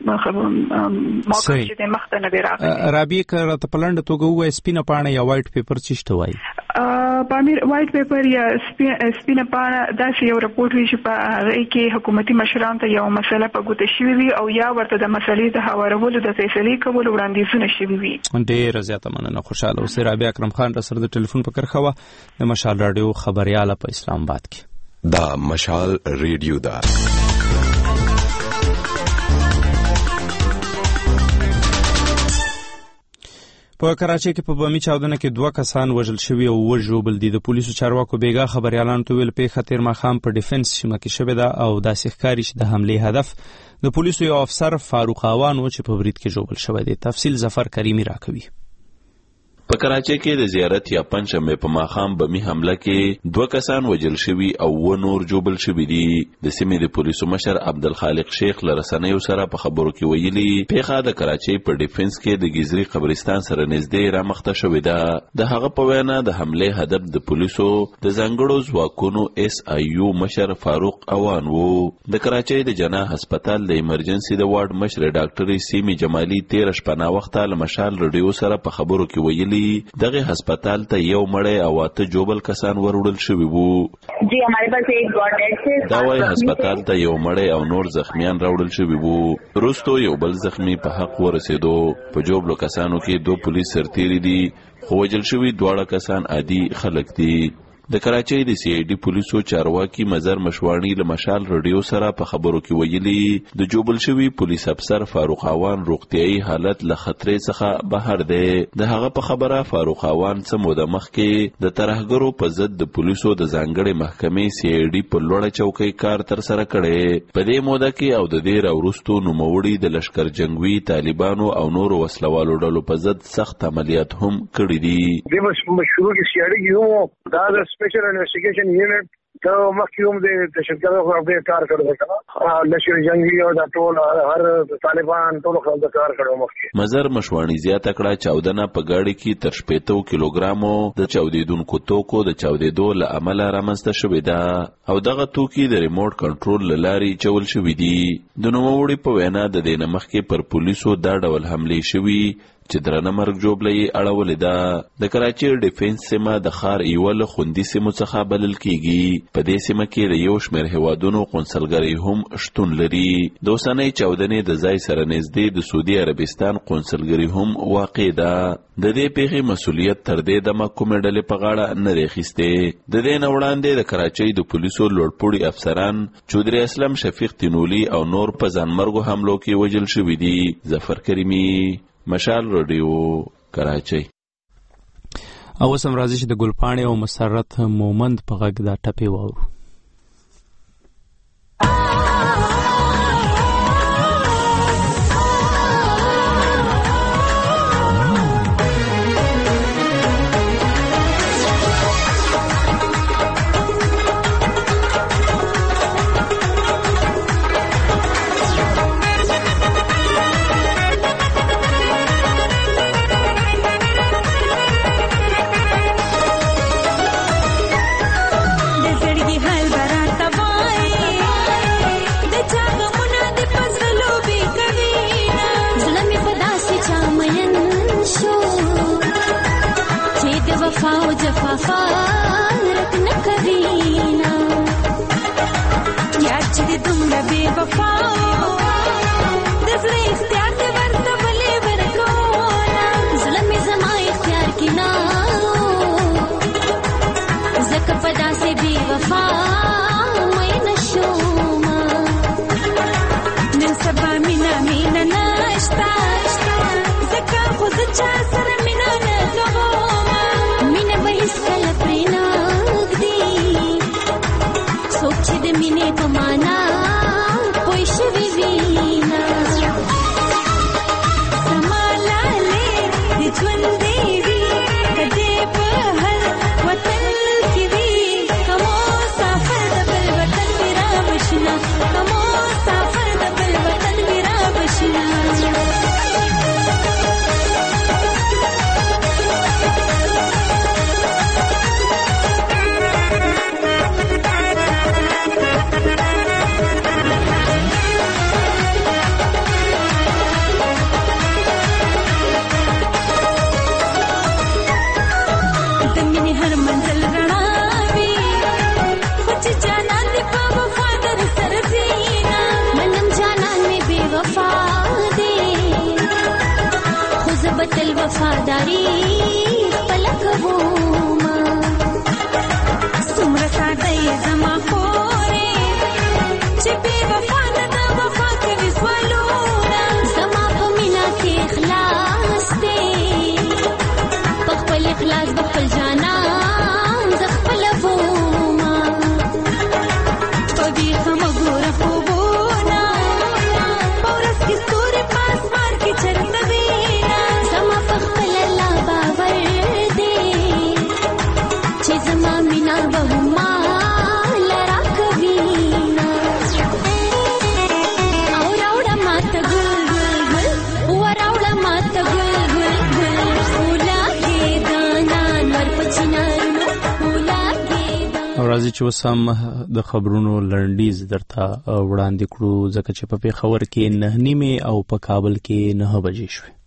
موقف چې د مخ ته نه دی راغلی. رابعه که راته په لنډه توګه ووایي سپینه پاڼه یا وایټ پیپر څه ته وایي؟ په امیر وایټ پیپر یا سپینه پاڼه داسې یو راپورټ وي چې په هغې کې حکومتي مشرانو ته یوه مسله په ګوته شوې وي او یا ورته د مسلې د هوارولو د فیصلې کولو وړاندیزونه شوي وي. ډېره زیاته مننه. خوشحاله اوسئ. رابعه اکرم خان را سره د ټلیفون په کرښه وه د مشال راډیو خبریاله په اسلام آباد کې. دا مشال ریډیو ده. په کراچۍ کې په بمي چاودنه کې دوه کسان وژل شوي او وژوبل دي. د پولیسو چارواکو بیګا خبريالانو ته ویل پیښه تیر ماښام په ډیفنس سیمه کې شوې ده او داسې ښکاري چې د حملې هدف د پولیسو یو افسر فاروق اوان و چې په برید کې ژوبل شوی دی. تفصیل ظفر کریمی راکوي. په کراچۍ کې د زیارت یا پنځمه په ماښام بمي حمله کې دوه کسان وژل شوي او و نور جوبل شوي دي. د سیمې د پولیسو مشر عبدالخالق شیخ له رسنیو سره په خبرو کې ویلي پیښه د کراچۍ په ډیفنس کې د ګیزري قبرستان سره نږدې رامخته شوې ده. د هغه په وینا د حملې هدف د پولیسو د ځانګړو ځواکونو اس آی یو مشر فاروق اوان وو. د کراچۍ د جناح هسپتال د ایمرجنسي د وارډ مشر ډاکټر سیمی جمالي تیر شپه نا وخت له مشال رادیو سره په خبرو کې ویلي دغه هسپتال ته یو مړی او اته جوبل کسان وروړل شوي وو. جی ہمارے پاس ایک گورنمنٹ دا وایي هسپتال ته یو مړی او نور زخمیان راوړل شوي وو. وروستو یو بل زخمی په حق ورسېدو. په جوبلو کسانو کې دوه پولیس سرتیري دي خو وژل شوي دواړه کسان عادي خلک دي. د کراچۍ د سی آی ډي پولیسو چارواکي مزر مشواڼي له مشال رادیو سره په خبرو کې ویلي د جوبل شوي پولیس افسر فاروق اوان روغتیايي حالت له خطرې څخه بهر دی. د هغه په خبره فاروق اوان څه موده مخکې د ترهګرو په ضد د پولیسو د ځانګړې محکمې سی آی ډي په لوړه چوکۍ کار تر سره کړی. په دې موده کې او د دې راوروستو نوموړي د لشکر جنگوي طالبانو او نورو وسلوالو ډلو په ضد سخت عملیات هم کړي دي. د مشروع سی آی ډي یو دا سپیشل انویسټیګیشن یونټ ته مخکې هم د دهشتګردو خلاف کار کړی لشکر جنگي او د ټول هر طالبان ټول خلاف کار کړی مخکې. مزر مشواڼي زیاته کړه چاودنه په ګاډي کې تر شپېته کیلوګرامو د چاودیدونکو توکو د چاودیدو له امله رامنځته شوې ده او دغه توکي د ریموټ کنټرول له لارې چول شوي دي. د نوموړي په وینا د دې نه مخکې پر پولیسو دا ډول حملې شوي چې درنه مرګ جوړه یې اړولې ده. د کراچۍ ډیفنس سیمه د ښار یوه له خوندي سیمو څخه بلل کیږي. په دې سیمه کې د یو شمېر هیوادونو قونسلګرۍ هم شتون لري. د اوسنۍ چاودنې د ځای سره نږدې د سعودي عربستان قونسلګرۍ هم واقع ده. د دې پیښې مسؤلیت تر دې دمه کومې ډلې په غاړه نه دی اخیستی. د دې نه وړاندې د کراچۍ د پولیسو لوړپوړي افسران چودري اسلم شفیق تینولي او نور په ځانمرګو حملو کې وژل شوي دي. ظفر کریمی، مشال رادیو، کراچۍ. او سم راځي چې د ګلپاڼې او مسرت مومند په غږ دا ټپې واورو. वफादारी पलक वो माँ सुमर सादे जमा खोरे चिपे वफा नदा वफा के विस्वालोना जमा पमिना के इखलास दे راځي چې اوس هم د خبرونو لنډیز درته وړاندې کړو ځکه چې په پېښور کې نه نیمې او په کابل کې نه بجې شوې.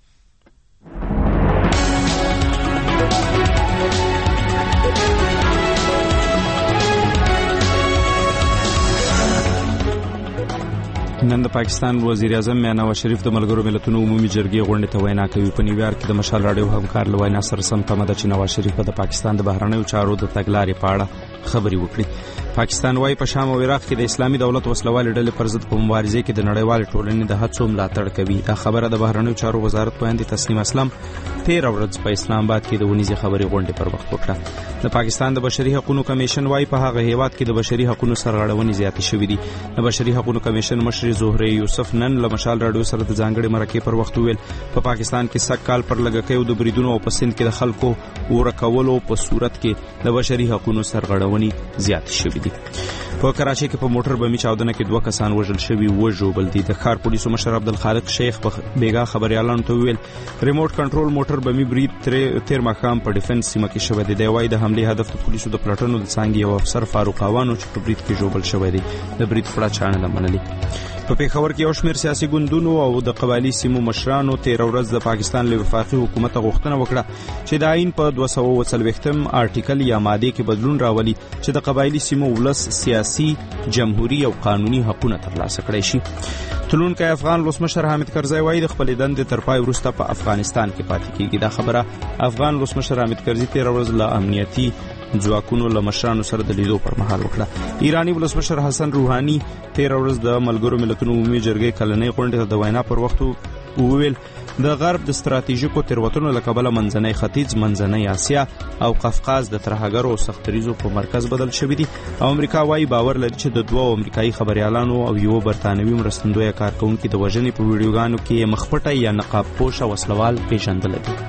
نن د پاکستان وزیر اعظم میاں نواز شریف د ملګرو ملتونو عمومي جرګې غونډې ته وینا کوي. په نیویارک کې د مشال راډیو همکار له وینا سره سم تمه ده چې نواز شریف د پاکستان د بهرنیو چارو د تګلارې په اړه خبرې وکړي. پاکستان وايي په شام او عراق کې د اسلامي دولت وسلوالې ډلې پر ضد په مبارزه کې د نړیوال ټولنې د هڅو ملاتړ کوي. دا خبره د بهرنیو چارو وزارت وایندې تسنیم اسلام تیر ورځ په اسلام آباد کې د ونیزې خبرې غونډې پر وخت وکړه. د پاکستان د بشري حقوقو کمیشن وايي په هغه هیواد کې د بشري حقوقو سرغړونې زیاتې شوې دي. د بشري حقوقو کمیشن مشر زهره یوسف نن له مشال راډیو سره د ځانګړي مرکې پر وخت ویل په پاکستان کې سږ کال پر لګکیو د بریدونو او په سند کې د خلکو ورکولو په صورت کې د بشري حقوقو سرغړونې زیاتې شوې دي. په کراچۍ کې په موټر بمي چاودنه کې دوه کسان وژل شوي وژوبل دي. د ښار پولیسو مشر عبدالخالق شیخ په بیګا خبريالانو ته ویل ریموټ کنټرول موټر بمي برید تیر ماښام په ډیفنس سیمه کې شوی دی. دی وايي د حملې هدف د پولیسو د پلټنو د څانګې یو افسر فاروق اوانو چې په برید کې ژوبل شوی دی. د برید پړه چا نه منلي. په پېښور کې یو شمېر سیاسي ګوندونو او د قبایلي سیمو مشرانو تیر ورځ د پاکستان له وفاقي حکومت غوښتنه وکړه چې د آئین په دوه سوه اووه څلوېښتم آرټیکل یا مادې کې بدلون راولي چې د قبایلي سیمو ولس سیاسي جمهوریت او قانوني حقوقونه ترلاسه کړي شي. تلونکی افغان ولسمشر حامد کرزی وايي د خپلې دندې تر پای وروسته په افغانستان کې پاتې کیږي. دا خبره افغان ولسمشر حامد کرزی تیر ورځ له امنیتي ځواکونو له مشرانو سره د لیدو پر مهال وکړه. ایرانی ولسمشر حسن روحاني تیر ورځ د ملګرو ملتونو عمومي جرګې کلنۍ غونډې ته د وینا پر وخت وویل د غرب د ستراتیژیکو تېروتنو له کبله منځنی ختیځ، منځنی اسیا او قفقاز د ترهګرو او سختدریزو په مرکز بدل شوي دي. او امریکا وايي باور لري چې د دوه امریکایي خبريالانو او یو برتانوي مرستندویه کارکونکي د وژنې په ویډیوګانو کې مخپټه یا نقاب پوشه وسلوال پیژندل دي.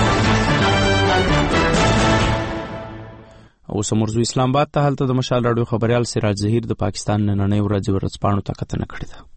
اوس مرزو اسلام آباد ته هلته د مشال راډیو خبريال سراج ظهیر د پاکستان نننۍ ورځې ورځپاڼو ته کتنه کړې ده.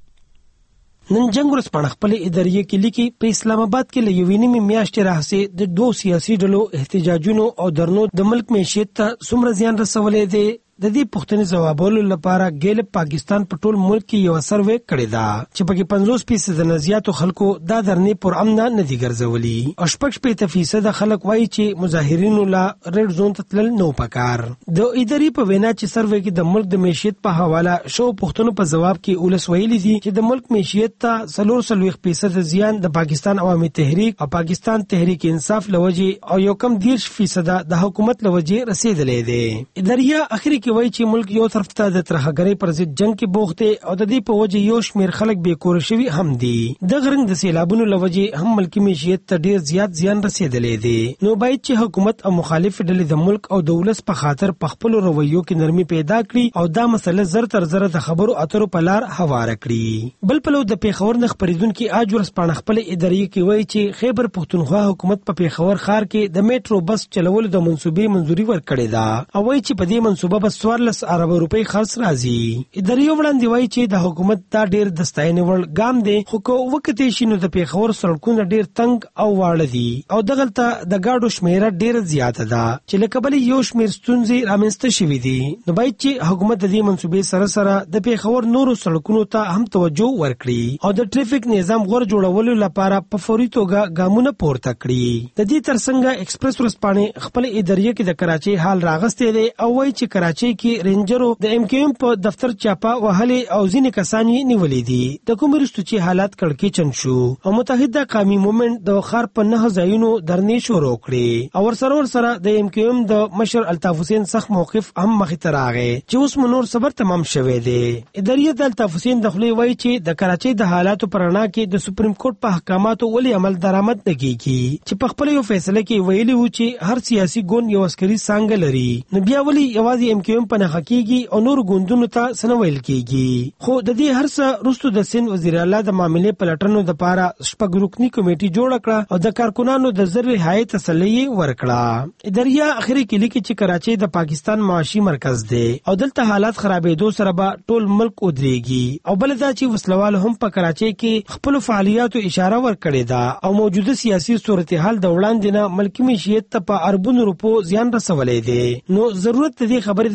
نن جنگ ورځپاڼه خپل ادارې کې لیکي په اسلام آباد کې له یوې نیمې میاشتې راهیسې د دوه سیاسي ډلو احتجاجونو او درنو د ملک معیشت ته څومره زیان رسولی دی. د دې پوښتنې ځوابولو لپاره ګیلب پاکستان په ټول ملک کې یو سروې کړې ده چې پکې پنځوس فیصد نه زیاتو خلکو دا درنې پر امن نه دي ګرځولي او شپږ شپېته فیصد خلک وایي چې مظاهرینو لا ریډ زون ته تلل نو پکار. د ادارې په وینا چې سروې کې د ملک د معیشت په حواله شو پوښتنو په جواب کې ولس ویلي دي چې د ملک معیشت ته څلور څلوېښت فیصد زیان د پاکستان عوامي تحریک او پاکستان تحریک انصاف لوجې او یو کم دېرش فیصد د حکومت لوجې رسیدلې دي. ادارې اخري کې وایي چې ملک یو طرف ته د ترهګرۍ پر ضد جنگ کې بوخت دی او د دې په وجه یو شمېر خلک بې کوره شوي هم دي. د غرنګ د سیلابونو لوجې هم ملکي معیشت ته ډېر زیات زیان رسیدلی دی. نو باید چې حکومت او مخالف ډلې د ملک او د ولس په خاطر په خپلو رویو کې نرمي پیدا کړي او دا مسله زر تر زره د خبرو اترو په لار هواره کړي. بل پلو د پېښور نه خپرېدونکي آج ورځپاڼه خپل ادارې کې وایي چې خیبر پښتونخوا حکومت په پېښور ښار کې د میټرو بس چلولو د منصوبې منظوري ورکړې ده او وایي چې په دې منصوبه به څوارلس اربه روپۍ خرڅ راځي. ادارې وړاندې وایي چې د حکومت دا ډېر د ستاینې وړ ګام دی خو که وکتې شي نو د پېښور سړکونه ډېر تنګ او واړه دي او دغلته د ګاډو شمېره ډېره زیاته ده چې له کبله یو شمېر ستونزې رامنځته شوي دي. نو باید چې حکومت د دې منصوبې سره سره د پېښور نورو سړکونو ته هم توجه ورکړي او د ټریفیک نظام غوره جوړولو لپاره په فوري توګه ګامونه پورته کړي. د دې ترڅنګ ایکسپریس ورځپاڼې خپل ادارې کې د کراچۍ حال راغستی دی او وایي چې کراچۍ کې رینجرو د ایم کیو ایم په دفتر چاپه وهلې او ځینې کسان یې نیولې دي. د کوم وروسته چې حالات کړکېچن شو او متحده قومي مومنټ د ښار په نهه ځایونو درنې شروع کړې او ورسره ورسره د ایم کیو ایم د مشر الطاف حسین سخت موقف هم مخې ته راغی چې اوس نور صبر تمام شوی دی. ادارې د الطاف حسین د خولې وایي چې د کراچۍ د حالاتو په رڼا کې د سپریم کورټ په احکاماتو ولې عمل درآمد نه کیږي چې په خپل یو فیصله کې ویلي و چې هر سیاسي ګوند یو عسکري څانګه لري نو بیا ولې یوازې ایم کیو ایم په نښه کیږي او نور ګوندونو ته څه نه ویل کیږي. خو د دې هر څه وروسته د سند وزیر اعلی د معاملې پلټنو دپاره شپږ رکني کمیټې جوړه کړه او د کارکونانو د زر رهایي تسلي یې ورکړه. ادارې اخري کې لیکي چې کراچۍ د پاکستان معاشي مرکز دی او دلته حالات خرابېدو سره به ټول ملک ودرېږي او بل دا چې وسلوال هم په کراچۍ کې خپل فعالیتو اشاره ورکړې ده او موجوده سیاسي صورتحال د وړاندې نه ملکي معیشت ته په اربونو روپو زیان رسولی دی. نو ضرورت دې خبرې دی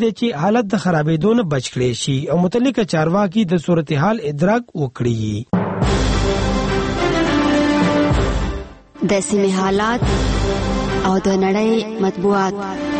دی چې حالت د خرابېدو نه بچ کړی شي او متعلقه چارواکي د صورتحال ادراک وکړي. د سیمې حالات او د نړۍ مطبوعات.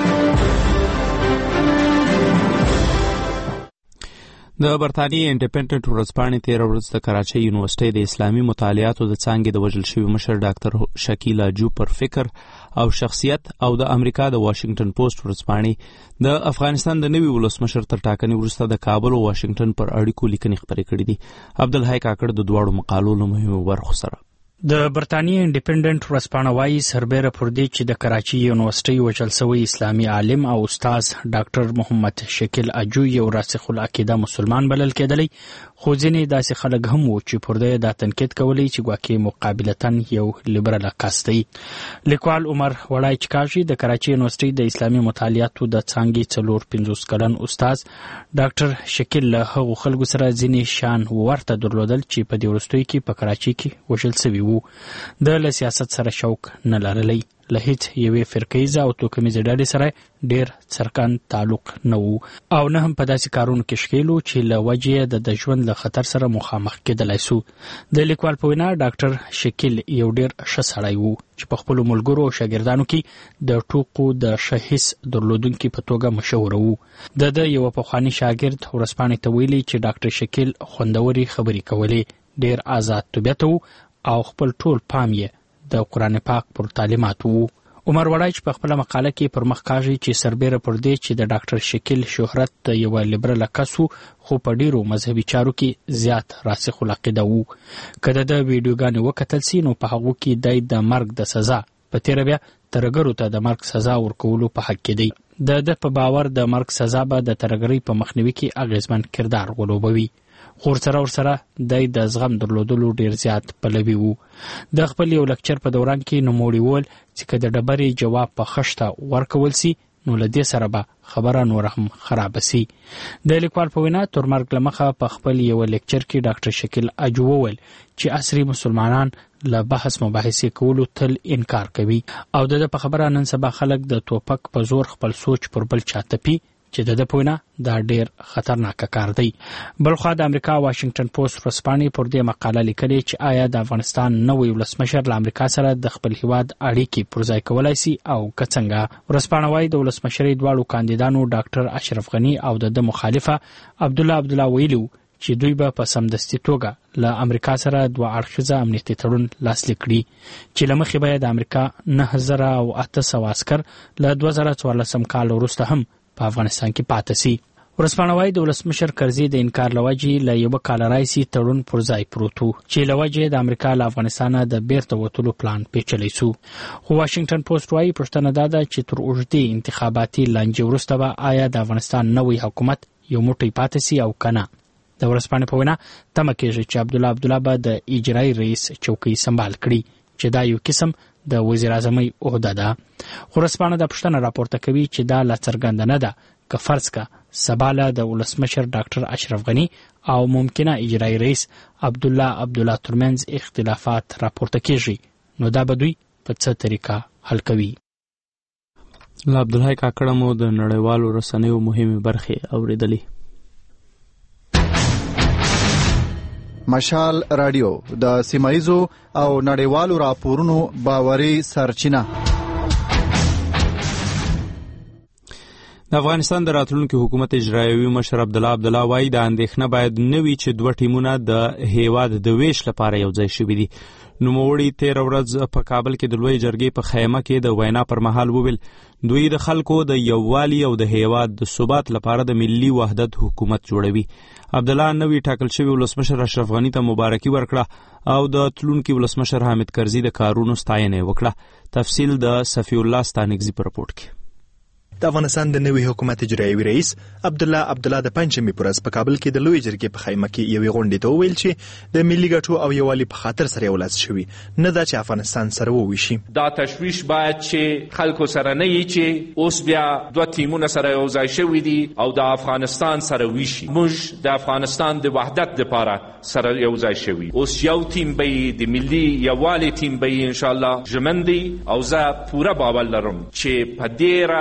د برتانیې انډیپندنت ورځپاڼې تېره ورځ د کراچۍ یونیورسټۍ د اسلامي مطالعاتو د څانګې د وژل شوي مشر ډاکټر شکیل اجو پر فکر او شخصیت او د امریکا د واشنگټن پوسټ ورځپاڼې د افغانستان د نوي ولسمشر تر ټاکنې وروسته د کابل او واشنگټن پر اړیکو لیکنې خپرې کړې دي. عبدالحی کاکړ د دواړو مقالو له مهمو برخو سره. د برتانیې انډیپندنت ورځپاڼه وایي سربیره پر دې چې د کراچۍ یونیورسټۍ وژل شوی اسلامي عالم او استاد ډاکټر محمد شکیل اجو یو راسخ العقیده مسلمان بلل کېدلی، خو ځینې داسې خلک هم وو چې پر دې دا تنقید کولی چې ګواکې مقابلتاً یو لیبرل کس دی. لیکوال عمر وړای چکاشي د کراچۍ یونیورسټۍ د اسلامي مطالعاتو د څانګې څلور پنځوس کلن استاد ډاکټر شکیل له هغو خلکو سره ځینې شان ورته درلودل چې په دې وروستیو کې په کراچۍ کې وژل شوي وو. د له سیاست سره شوق نه لرلی، له هیڅ یوې فرقیزه او توکمیزې ډلې سره ډیر څرګند تعلق نه وو او نه هم په داسې کارونو کې ښکیل وو چې له وجې د د ژوند له خطر سره مخامخ کېدلی سو. د لیکوال په وینا ډاکټر شکیل یو ډیر ښه سړی وو چې په خپلو ملګرو او شاګردانو کې د ټوکو د ښه حس درلودونکي په توګه مشهوره وو. د ده یوه پخواني شاګرد ورځپاڼې ته ویلي چې ډاکټر شکیل خوندورې خبرې کولې، ډیر آزاد طبیعته وو او خپل ټول پام یې د قرآن پاک پر تعلیماتو وو. عمر وړای په خپله مقاله کې پر مخ کاږي چې سربیره پر دې چې د ډاکټر شکیل شهرت د یوه لیبرل کس وو، خو په ډیرو مذهبي چارو کې زیات راسخ العقیده وو. که د ده ویډیوګانې وکتل سي نو په هغو کې دی د مرګ د سزا په تیره بیا ترهګرو ته د مرګ سزا ورکولو په حق کې دی. د ده په باور د مرګ سزا به د ترهګرۍ په مخنیوي کې اغیزمن کردار ولوبوي، خو ورسره ورسره دی د زغم درلودلو ډیر زیات پلوي وو. د خپل یو لکچر په دوران کې نوموړي وویل چې که د ډبرې جواب په خښته ورکول سي نو له دې سره به خبره نور هم خرابه سي. د لیکوال په وینا تر مرګ له مخه په خپل یو لیکچر کې ډاکټر شکیل اجو وویل چې عصري مسلمانان له بحث مباحثې کولو تل انکار کوي او د ده په خبره نن سبا خلک د توپک په زور خپل سوچ پر بل چا تپي چې د ده په وینا دا ډیر خطرناکه کار دی. بلخوا د امریکا واشنگټن پوسټ ورځپاڼې پر دې مقاله لیکلې چې آیا د افغانستان نوی ولسمشر له امریکا سره د خپل هیواد اړیکې پر ځای کولی سي او که څنګه. ورځپاڼه وایي د ولسمشرۍ دواړو کاندیدانو ډاکټر اشرف غني او د ده مخالفه عبدالله عبدالله ویلي چې دوی به په سمدستي توګه له امریکا سره دوه اړخیزه امنیتي تړون لاسلیک کړي چې له مخې به د امریکا نهه زره او اته سوه عسکر له دوه زره څوارلسم کال وروسته هم په افغانستان کې پاته سي. ورځپاڼه وایي د ولسمشر کرزي د انکار له وجې له یوه کاله راهیسې تړون پر ځای پروت و چې له وجې د امریکا له افغانستانه د بیرته وتلو پلان پیچلی سو. خو واشنګټن پوسټ وایي پوښتنه دا ده چې تر اوږدې انتخاباتي لانجې وروسته به آیا د افغانستان نوی حکومت یو موټی پاته سي او که نه. د ورځپاڼې په وینا تمه کېږي چې عبدالله عبدالله به د اجرایي رئیس چوکۍ سمبال کړي چې دا یو قسم د وزیر اعظمۍ عهده ده. خو ورځپاڼه دا پوښتنه راپورته کوي چې دا لا څرګنده نه ده که فرض کا سبا له د ولسمشر ډاکټر اشرف غني او ممکنه اجرایي رئیس عبدالله عبدالله ترمنځ اختلافات راپورته کېږي نو دا به دوی په څه طریقه حل کوي. له عبدالحی کاکړه مو د نړیوالو رسنیو مهمې برخې اورېدلې. مشال رادیو د سیمایزو او نړیوالو راپورونو باوري سرچینه. د افغانستان د راتلونکي حکومت اجرایوي مشر عبدالله عبدالله وایي د اندېښنه باید نه وي چې دوه ټیمونه د هیواد د ویش لپاره یو ځای شوي دي. نوموړي تېره ورځ په کابل کې د لویې جرګې په خیمه کې د وینا پر مهال وویل دوی د خلکو د یووالي او د هیواد د ثبات لپاره د ملي وحدت حکومت جوړوي. عبدالله نوی ټاکل شوی ولسمشر اشرف غني ته مبارکي ورکړه او د تلونکي ولسمشر حامد کرزي د کارونو ستاینه وکړه. تفصیل د صفی الله ستانکزي په رپورټ کې. د افغانستان د نوي حکومت اجرایوي رئیس عبدالله عبدالله د پنجشنبې په ورځ په کابل کې د لویې جرګې په خیمه کې یوې غونډې ته وویل چې د ملي ګټو او یووالي په خاطر سره یولاس شوي، نه دا چې افغانستان سره وویشي. دا تشویش باید چې خلکو سره نه وي چې اوس بیا دوه ټیمونه سره یو ځای شوي دي او د افغانستان سره ویشي. موږ د افغانستان د وحدت لپاره سره یو ځای شوي، اوس یو ټیم به د ملي یووالي ټیم به ان شاء الله ژمن دی او زه پوره باور لرم چې په ډیره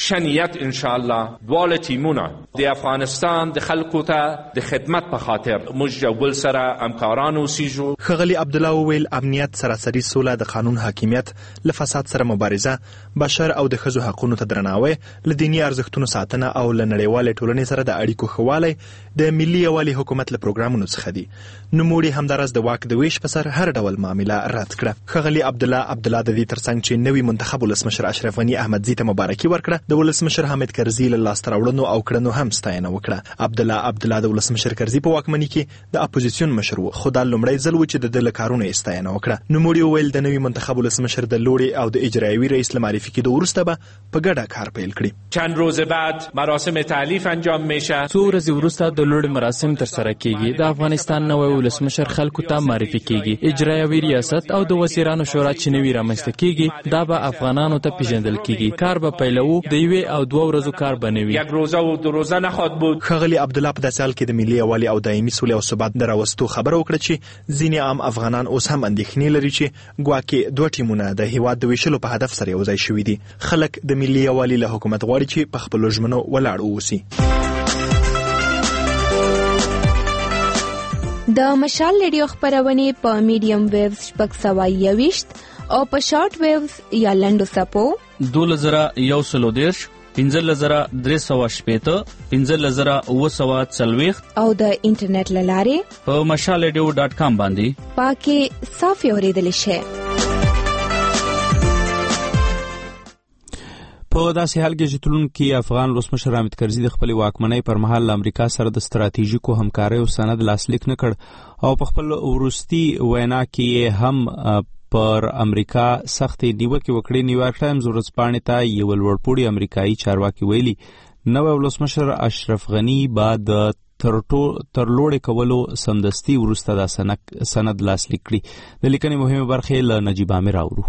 شنیت ان شاء الله دواله ټیمونه د افغانستان د خلکو ته د خدمت په خاطر موږ یو بل سره همکاران اوسیږو. ښاغلي عبدالله وویل امنیت، سراسري سوله، د قانون حاکمیت، له فساد سره مبارزه، بشر او د ښځو حقونو ته درناوی، له دیني ارزښتونو ساتنه او له نړیوالې ټولنې سره د اړیکو ښه والی د ملي یووالي حکومت له پروګرامونو څخه دي. نوموړي همداراز د واک د ویش په سر هر ډول معامله رد کړه. ښاغلي عبدالله عبدالله د دې ترڅنګ چې نوي منتخب ولسمشر اشرف غني احمدزي ته مبارکي ورکړه، د ولسمشر حامد کرزي له لاسته راوړنو او کړنو هم ستاینه وکړه. عبدالله عبدالله د ولسمشر کرزي په واکمنۍ کې د اپوزیسیون مشر و، خو دا لومړی ځل و چې د ده له کارونو یې ستاینه وکړه. نوموړي وویل د نوي منتخب ولسمشر د لوړې او د اجرایوي رئیس له معرفي کېدو وروسته به په ګډه کار پیل کړي. چند روز بعد مراسم تحلیف انجام میشه. څو ورځې وروسته د لوړې مراسم ترسره کیږي. د افغانستان نوی ولسمشر خلکو ته معرفي کیږي. اجرایوي ریاست او د وزیرانو شورا چې نوي رامنځته کیږي دا به افغانانو ته پیژندل کیږي. کار به پیلوو، د یوې او دوه ورځو کار به نه وي. یک روزه او دو روزه نه خواهد بود. ښاغلي عبدالله په داسې حال کې د ملي یووالي او دایمي سولې او ثبات د راوستو خبره وکړه چې ځینې عام افغانان اوس هم اندېښنې لري چې ګواکې دوه ټیمونه د هیواد د ویشلو په هدف سره یوځای شوي دي. خلک د ملي یووالي له حکومت غواړي چې په خپلو ژمنو ولاړ واوسي. د مشال ریډیو خپرونې په میډیم ویوز شپږ سوه یوویشت او په شارټ ویوز یا لنډو څپو دولس زره یو سلو دېرش، پنځلس زره درې سوه شپېته، پنځلس زره اووه سوه څلوېښت او د انټرنیټ له لارې په مشال ریډیو ډاټ کام باندې پاکې صافي اورېدلی شئ. په داسې حال کې چې تلونکي افغان ولسمشر حامد کرزي د خپلې واکمنۍ پر مهال له امریکا سره د ستراتیژیکو همکاریو سند لاسلیک نه کړ او په خپل وروستي وینا کې هم پر امریکا سختې نیوکې وکړې. نیویارک ټایمز ورځپاڼې ته یو لوړپوړي امریکایي چارواکي ویلي نوی ولسمشر اشرف غني به د تر لوړې کولو سمدستي وروسته دا سند لاسلیک کړي. د لیکنې مهمه برخې له نجیب عامر اورو.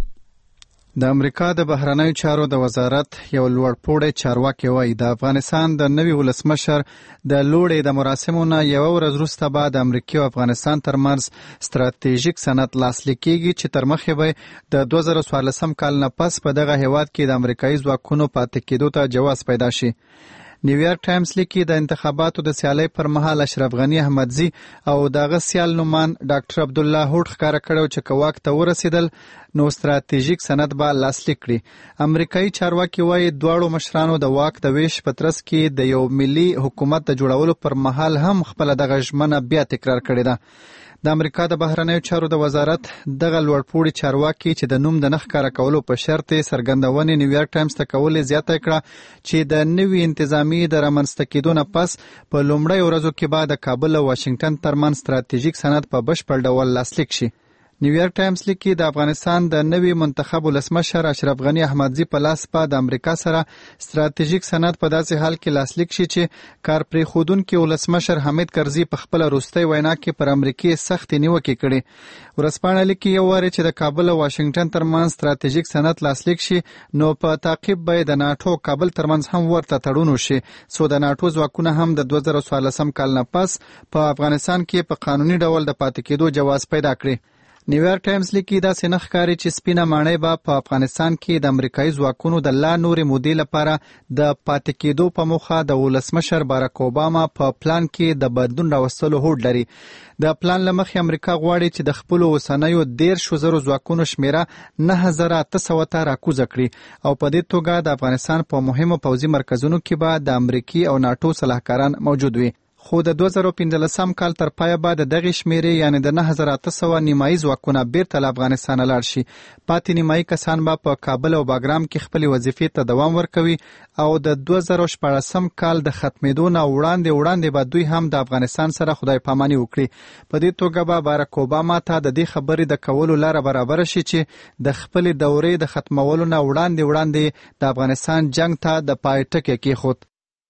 د امریکا د بهرنیو چارو د وزارت یو لوړپوړی چارواکي وایي د افغانستان د نوي ولسمشر د لوړې د مراسمو نه یوه ورځ وروسته به د امریکا او افغانستان ترمنځ ستراتیژیک سند لاسلیک کیږي چې تر مخې به د دوه زره څوارلسم کال نه پس په دغه هیواد کې د امریکایي ځواکونو پاتې کېدو ته جواز پیدا شي. نیویارک ټایمز لیکي د انتخاباتو د سیالۍ پر مهال اشرف غني احمدزي او دغه سیال نومان ډاکټر عبدالله هوډ ښکاره کړی چې که واک ته ورسېدل نو ستراتیژیک سند به لاسلیک کړي. امریکایي چارواکي وایي دواړو مشرانو د واک د ویش په ترڅ کې د یو ملي حکومت د جوړولو پر مهال هم خپله دغه ژمنه بیا تکرار کړې ده. د امریکا د بهرنیو چارو د وزارت دغه لوړپوړي چارواکي چې د نوم د نه ښکاره کولو په شرط یې څرګندونې نیویارک ټایمز ته کولې زیاته کړه چې د نوي انتظامي د رامنځته کېدو نه پس په لومړیو ورځو کې به د کابل او واشنګټن ترمنځ ستراتیژیک سند په بشپړ ډول لاسلیک شي. نیویارک ټایمز لیکي د افغانستان د نوي منتخب ولسمشر اشرف غني احمدزي په لاس به د امریکا سره ستراتیژیک سند په داسې حال کې لاسلیک شي چې کار پرېښودونکي ولسمشر حامد کرزي په خپله وروستۍ وینا کې پر امریکې سختې نیوکې کړې. ورځپاڼه لیکي یو وارې چې د کابل او واشنګټن ترمنځ ستراتیژیک سند لاسلیک شي نو په تعقیب به د ناټو کابل ترمنځ هم ورته تړون وشي څو د ناټو ځواکونه هم د دوه زره څوارلسم کال نه پس په افغانستان کې په قانوني ډول د پاتې کېدو جواز پیدا کړي. نیویارک ټایمز لیکي داسې نه ښکاري چې سپینه ماڼۍ به په افغانستان کې د امریکایي ځواکونو د لا نورې مودې لپاره د پاتې کېدو په موخه د ولسمشر باراک اوباما په پلان کې د بدلون راوستلو هوډ لري. د پلان له مخې امریکا غواړي چې د خپلو اوسنیو دېرشو زرو ځواکونو شمېره نهه زره اته سوه ته راکوزه کړي او په دې توګه د افغانستان په مهمو پوځي مرکزونو کې به د امریکي او ناټو سلاحکاران موجود وي. خو د دوه زره پنځلسم کال تر پایه به د دغې شمېرې یعنې د نهه زره اته سوه نیمایي ځواکونه بیرته له افغانستانه لاړ شي. پاتې نیمایي کسان به په کابل او باګرام کې خپلې وظیفې ته دوام ورکوي او د دوه زره شپاړسم کال د ختمېدو نه وړاندې وړاندې به دوی هم د افغانستان سره خدای پاماني وکړي. په دې توګه به باراک اوباما ته د دې خبرې د کولو لاره برابره شي چې د خپلې دورې د ختمولو نه وړاندې وړاندې د افغانستان جنگ ته د پای ټکی کېښود.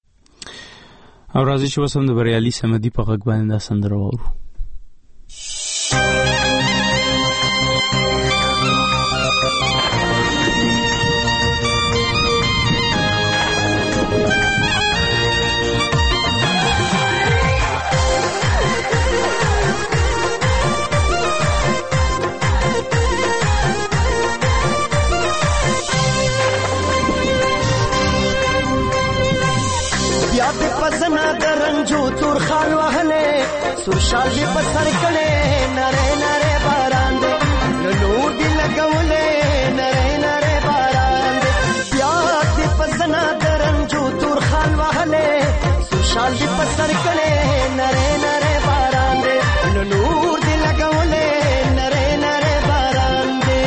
او راځي چې اوس هم د بریالي صمدي په غږ باندې دا سندره واورو. سرشال دی په سر کړي نره نره باران دی نور دی لګولې نره نره باران دی پیار دی په زنا درنجو تور خال وهله سرشال دی په سر کړي نره نره باران دی نور دی لګولې نره نره باران دی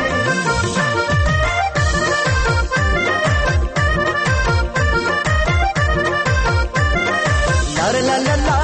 لا لا لا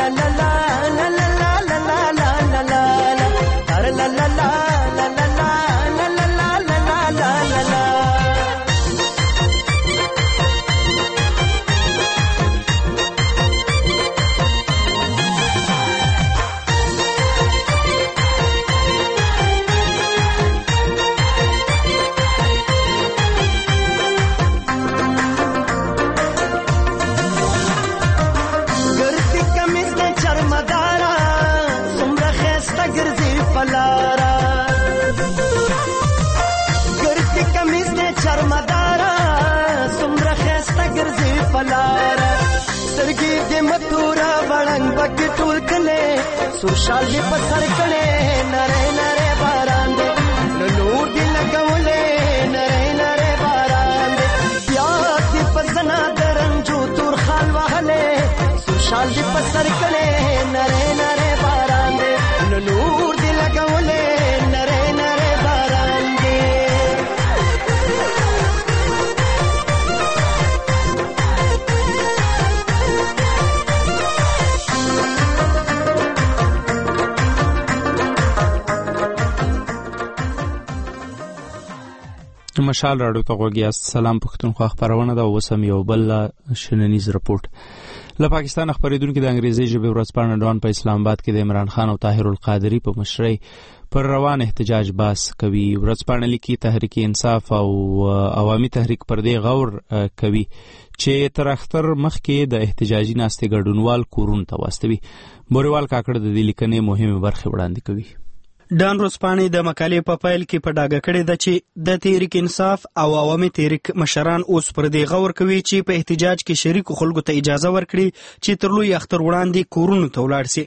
سرشال دی په سر کړي نره نره باران دی نور دی لګولې نره نره باران دی پیار دی په زنا درنجو تور خال وهله سرشال دی په سر کړي نره نره باران دی نور دی لګولې نره نره باران دی مشال راډیو ته غوږیاست. سلام پښتونخوا خپرونه ده. اوس هم یو بل شننیز رپورټ له پاکستان خپرېدونکي د انګریزي ژبې ورځپاڼه ډان په اسلام آباد کې د عمران خان او طاهر القادري په مشرۍ پر روان احتجاج باس کوي. ورځپاڼه لیکي تحریک انصاف او عوامي تحریک پر دې غور کوي چې تر اختر مخکې د احتجاجي ناستې ګډونوال کورونو ته واستوي. بوریوال کاکړ د دې لیکنې مهمه برخه وړاندې کوي. ډان ورځپاڼې د مقالې په پیل کې په ډاګه کړې ده چې د تحریک انصاف او عوامي تحریک مشران اوس پر دې غور کوي چې په احتجاج کې شریکو خلکو ته اجازه ورکړي چې تر لوی اختر وړاندې کورونو ته ولاړ شي.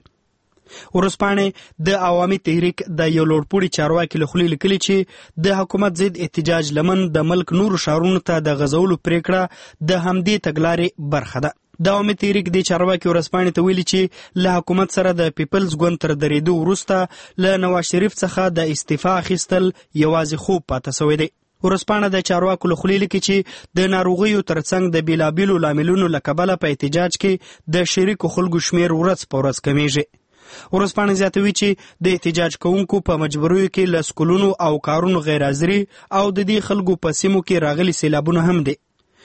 ورځپاڼې د عوامي تحریک د یو لوړپوړي چارواکي له خولې لیکلي چې د حکومت ضد احتجاج لمن د ملک نورو ښارونو ته د غځولو پریکړه د همدې تګلارې برخه ده. د عوامي تحریک د چارواکي ورځپاڼې ته ویلي چې له حکومت سره د پیپلز ګوند تر درېدو وروسته له نواز شریف څخه د استعفا اخیستل یوازې خوب پاته سوی دی. ورځپاڼه د چارواکو له خولې لیکي چې د ناروغیو ترڅنګ د بیلابیلو لاملونو له کبله په احتجاج کې د شریکو خلکو شمیر ورځ په ورځ کمیږي. ورځپاڼه زیاتوي چې د احتجاج کوونکو په مجبوریو کې له سکولونو او کارونو غیر حاضري او د دې خلکو په سیمو کې راغلي سیلابونه هم دي.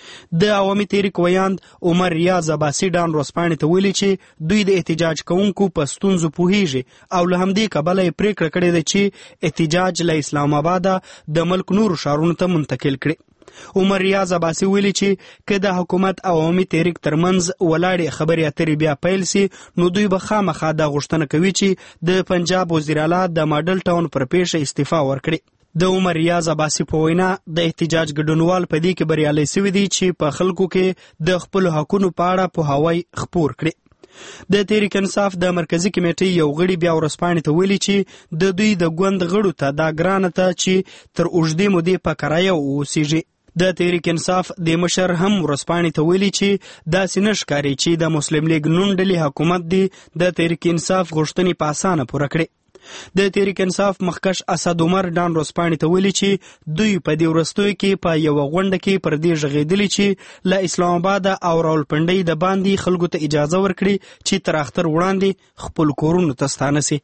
د عوامي تحریک ویاند عمر ریاض عباسي ډان ورځپاڼې ته ویلي چې دوی د احتجاج کوونکو په ستونزو پوهیږي او له همدې کبله یې پریکړه کړې ده چې احتجاج له اسلام آباده د ملک نورو ښارونو ته منتقل کړي. عمر ریاض عباسي ویلي چې که د حکومت او عوامي تحریک ترمنځ ولاړې خبرې اترې بیا پیل سي نو دوی به خامخا دا غوښتنه کوي چې د پنجاب وزیر اعلی د ماډل ټاون پر پیښه استعفا ورکړي. د عمر ریاض عباسي په وینا د احتجاج ګډونوال په دې کې بریالي سوي دي چې په خلکو کې د خپل حقونو په اړه پوهاوی خپور کړي. د تحریک انصاف د مرکزی کمیټې یو غړي بیا ورځپاڼې ته ویلي چې د دوی د ګوند غړو ته دا ګرانه ته چې تر اوږدې مودې په کرایه اوسیږي. د تحریک انصاف د مشر هم ورځپاڼې ته ویلي چې داسې نه ښکاري چې د مسلم لیگ نون ډلې حکومت دی د تحریک انصاف غوښتنې په اسانه پوره کړي. د تحریک انصاف مخکش اسد عمر ډان ورځپاڼې ته ویلي چې دوی په دې وروستیو کې په یوه غونډه کې پر دې غږېدلي چې له اسلام آباد او راولپنډۍ د باندې خلکو ته اجازه ورکړي چې تر اختر وړاندې خپل کورونو ته ستانه سي.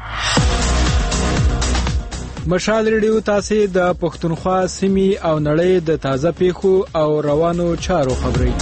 مشال ریډیو تاسې د پښتونخوا سیمې او نړۍ د تازه پیښو او روانو چارو خبري.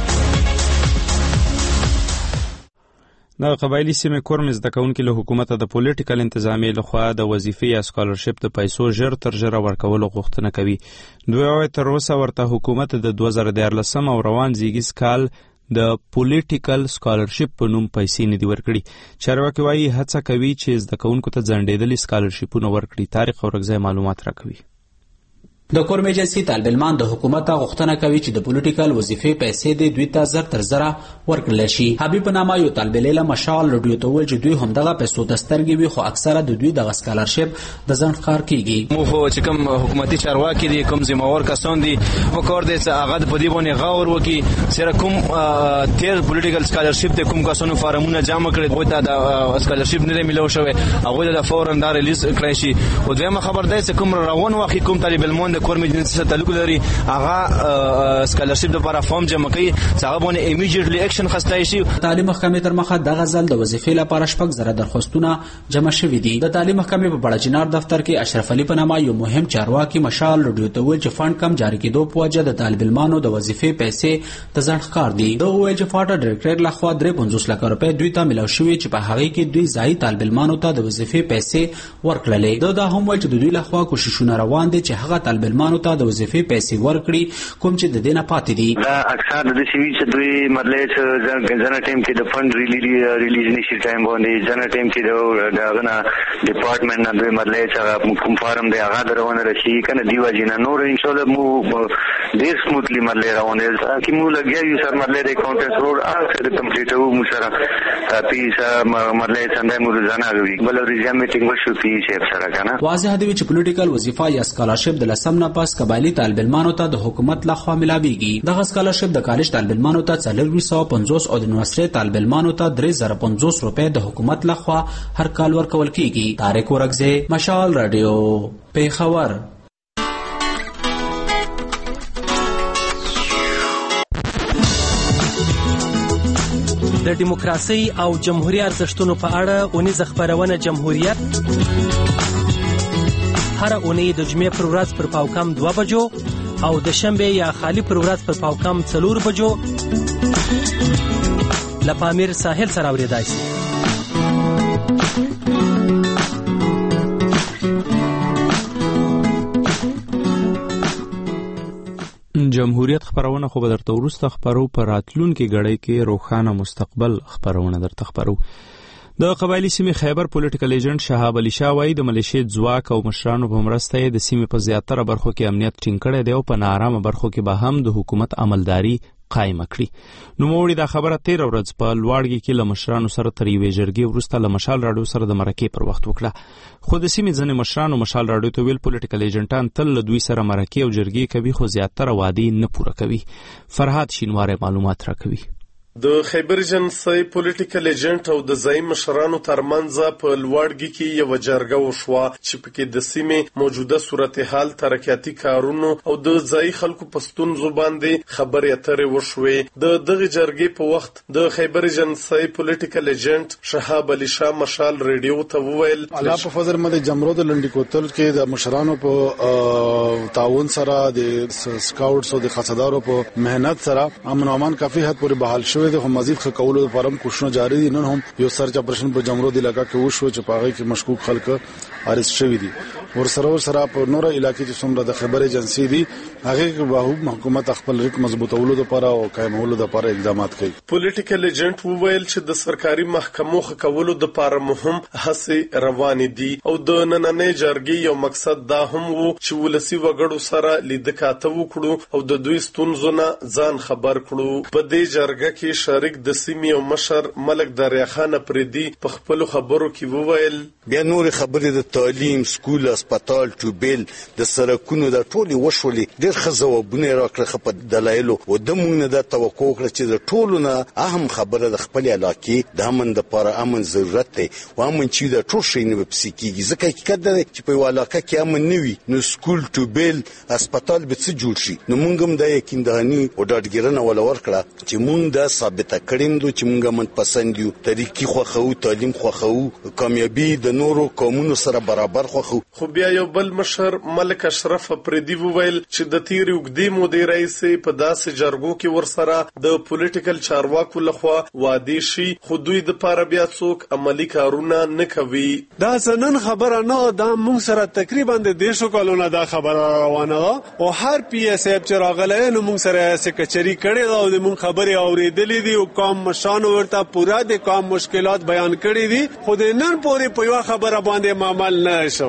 د قبایلی سیمې کورم زده کوونکي له حکومت د پولیټیکل انتظامیې لخوا د وظیفې یا سکالرشپ د پیسو ژر تر ژره ورکولو غوښتنه کوي. دوی وايي تر اوسه ورته حکومت د دوه زره دیارلسم او روان زیږیز کال د پولیټیکل سکالرشپ په نوم پیسې نه دي ورکړي. چارواکي وايي هڅه کوي چې زده کوونکو ته ځنډېدلي سکالرشپونه ورکړي. طارق اورکزی معلومات راکوي. د کورم ایجنسي طالب علمان د حکومت غوښتنه کوي چې د پولیټیکل وظیفې پیسې د دوی ته زر تر زره ورکړل شي. حبیب په نامه یو طالب علم مشال رادیو ته وویل چې دوی همدغه پیسو ته سترګې وي، خو اکثره د دوی دغه سکالرشپ د ځنډ ښکار کیږي. مو خو چې کوم حکومتي چارواکي دي، کوم ذمہوار کسان دي، وکړ دې چې هغه په دې باندې غور وکړي سره کوم تیر پولیټیکل سکالرشپ ته کوم کسانو فارمونه جمع کړي، هغه ته د سکالرشپ نه ملو شوی، هغه د فورا دا ریلیز کړی شي. او دویمه خبر ده چې کوم روان واخی کوم طالب علمان د کورم ایجنسي سره تعلق لري، هغه سکالرشپ لپاره فارم جمع کوي، هغه باندې ایمیډیټلی اکشن خستای شي. تعلیم محکمې تر مخه دغه ځل د وظیفې لپاره شپږ زره درخواستونه جمع شوي دي. د تعلیم محکمې په بړه چنار دفتر کې اشرف علي په نامه یو مهم چارواکي مشال رادیو ته وویل چې فنډ کم جاری کېدو په وجه د طالب علمانو د وظیفې پیسې د ځنډ ښکار دي. ده وویل چې فاټا ډایرکټر لخوا درې پنځوس لکه روپۍ دوی ته ملاو شوي چې په هغې کې دوی ځایي طالب علمانو ته د وظیفې پیسې ورکړلې. ده دا هم وویل چې د دوی لخوا کوششونه روان دي چې هغه طالب علمانو ته د وظیفې پیسې ورکړي کوم چې د دې نه پاتې دي. دا اکثر د دې شوي چې دوی مطلب ځنه ټایم کې د فنډ ریلیز نشي ټایم باندې ځنه ټایم کې د هغه نه ډپارټمنټ نه دوی مطلب چې کوم فارم دی هغه درونه راشي کنه دیو جنا نور ان شاء الله مو ډیر سموثلی مطلب روانه چې مو لګیا یو سر مطلب د اکاونټنټ روډ اخر کمپلیټ وو مو سره پیسه مطلب څنګه مو ځانه غوي بل ریزم میټینګ وشو پیسه سره کنه. واضح دی چې پولیټیکل وظیفه یا سکالرشپ د لسم نه پاس قبایلی طالب علمانو ته د حکومت لخوا ملاويږي. دغه سکالرشپ د کالج طالب علمانو ته څلور سوه پنځوس او د یونیورسيټي طالب علمانو ته درې زره پنځوس روپۍ د حکومت لخوا هر کال ورکول کیږي. طارق ورغزه، مشال رادیو، پیښور. د دیموکراسي او جمهوریت ارزښتونو په اړه اونیزه خبرونه جمهوریت هر اونۍ د جمعې پر ورځ پر پاوکم دوه بجو او د شنبه یا خالی پر ورځ پر پاوکم څلور بجو له پامیر ساحل سره اوریدای شي. جمهوریت خبرونه خو به درته وروسته خبرو په راتلونکي غړی کې روښانه مستقبل خبرونه درته خبرو. د قبایلی سیمې خیبر پولیټیکل ایجنټ شهاب علي شاه وایي د ملیشیا ځواک او مشرانو په مرسته د سیمې په زیاتره برخو کې امنیت ټینګ کړی دی او په نارامه برخو کې به هم د حکومت عملداري قائم کړي. نوموړي دا خبره تیر ورځ په لوړګي کې له مشرانو سره تر یوې جرګې وروسته له مشال راډیو سره د مرکې پر وخت وکړه. خو د سیمې ځینې مشرانو مشال راډیو ته ویل پولیټیکل ایجنټان تل له دوی سره مرکې او جرګې کوي خو زیاتره وعدې نه پوره کوي. فرهاد شینواری معلومات راکوي. د خیبر ایجنسي پولیټیکل ایجنټ او د ځای مشرانو ترمنځ په لوړګي کې یو جرګه وشوه چې پکې د سیمې موجوده صورتحال، ترقیاتي کارونو او د ځای خلکو په ستونزو باندې خبرې اترې وشوې. د دغه جرګې په وخت د خیبر ایجنسي پولیټیکل ایجنټ شهاب علي شاه مشال ریډیو ته وویل الله په فضل مده جمرود لنډی کوتل کې د مشرانو په تعاون سره د سکاوټس او د خاصدارو په مهنت سره امن او امان کافي حد پورې بحال شو. د مزید خکولو لپاره هم کوښښونه جاری دي. نن هم یو سرچ اپریشن په جمرود علاقې کې وشو چې په هغه کې مشکوک خلک ارست شوي دي. ورسره ورسره په نور علاقې چې څومره د خبر ایجنسی دي هغه کې به حکومت خپل ریټ مضبوطولو لپاره او قائمولو لپاره اقدامات کوي. پولیټیکل ایجنټ وویل چې د سرکاري محکمو خکولو لپاره مهم هڅې روانې دي او د نننۍ جرګې یو مقصد دا هم وو چې ولسی وګړو سره لیدکاته وکړو او د دوی ستونزو نه ځان خبر کړو. په دې جرګه کې شریک د سیمې او مشر ملک دریا خان پردي په خپل خبرو کې وویل بیا نور خبرې د تعلیم، سکول، هسپتال، ټوبل، د سرکونو د ټولي وشولې ډېر خزوبونه راکړه په دلایلو او د موږ نه د توقع کړ چې د ټولو نه اهم خبره د خپل علاقې د امن لپاره امن ضرورت دی او امن چې د ټول شي نه په سکیږي ځکه حقیقت دی چې په علاقې کې امن نه وي نو سکول، ټوبل، هسپتال به څه جوړ شي. نو موږ هم د یقینداني او ډاډګیرنه ولا ورکړه چې موږ د ثابته کړیم دو چې موږ من پسند یو طریقې خوخو، تعلیم خوخو، کامیابی د نورو قومونو سره برابر خوخو. خو بیا یو بل مشر ملک اشرف پردي وویل چې د تیر وګدي مودې رئیس په داسې جرګو کې ورسره د پولیټیکل چارواکو لخوا وعده شي خو دوی د پاره بیا څوک عملی کارونه نه کوي. دا سنن خبره نه دا موږ سره تقریبا د دیشو کالونه دا خبره روانه ده او هر پی اس اف چې راغلی نو موږ سره سکچري کړي دا او د موږ خبرې اوریدلې دي او قوم مشانو ورته پورا د قوم مشکلات بیان کړي دي خو د نن پورې په یو خبره باندې معامل نه شوی.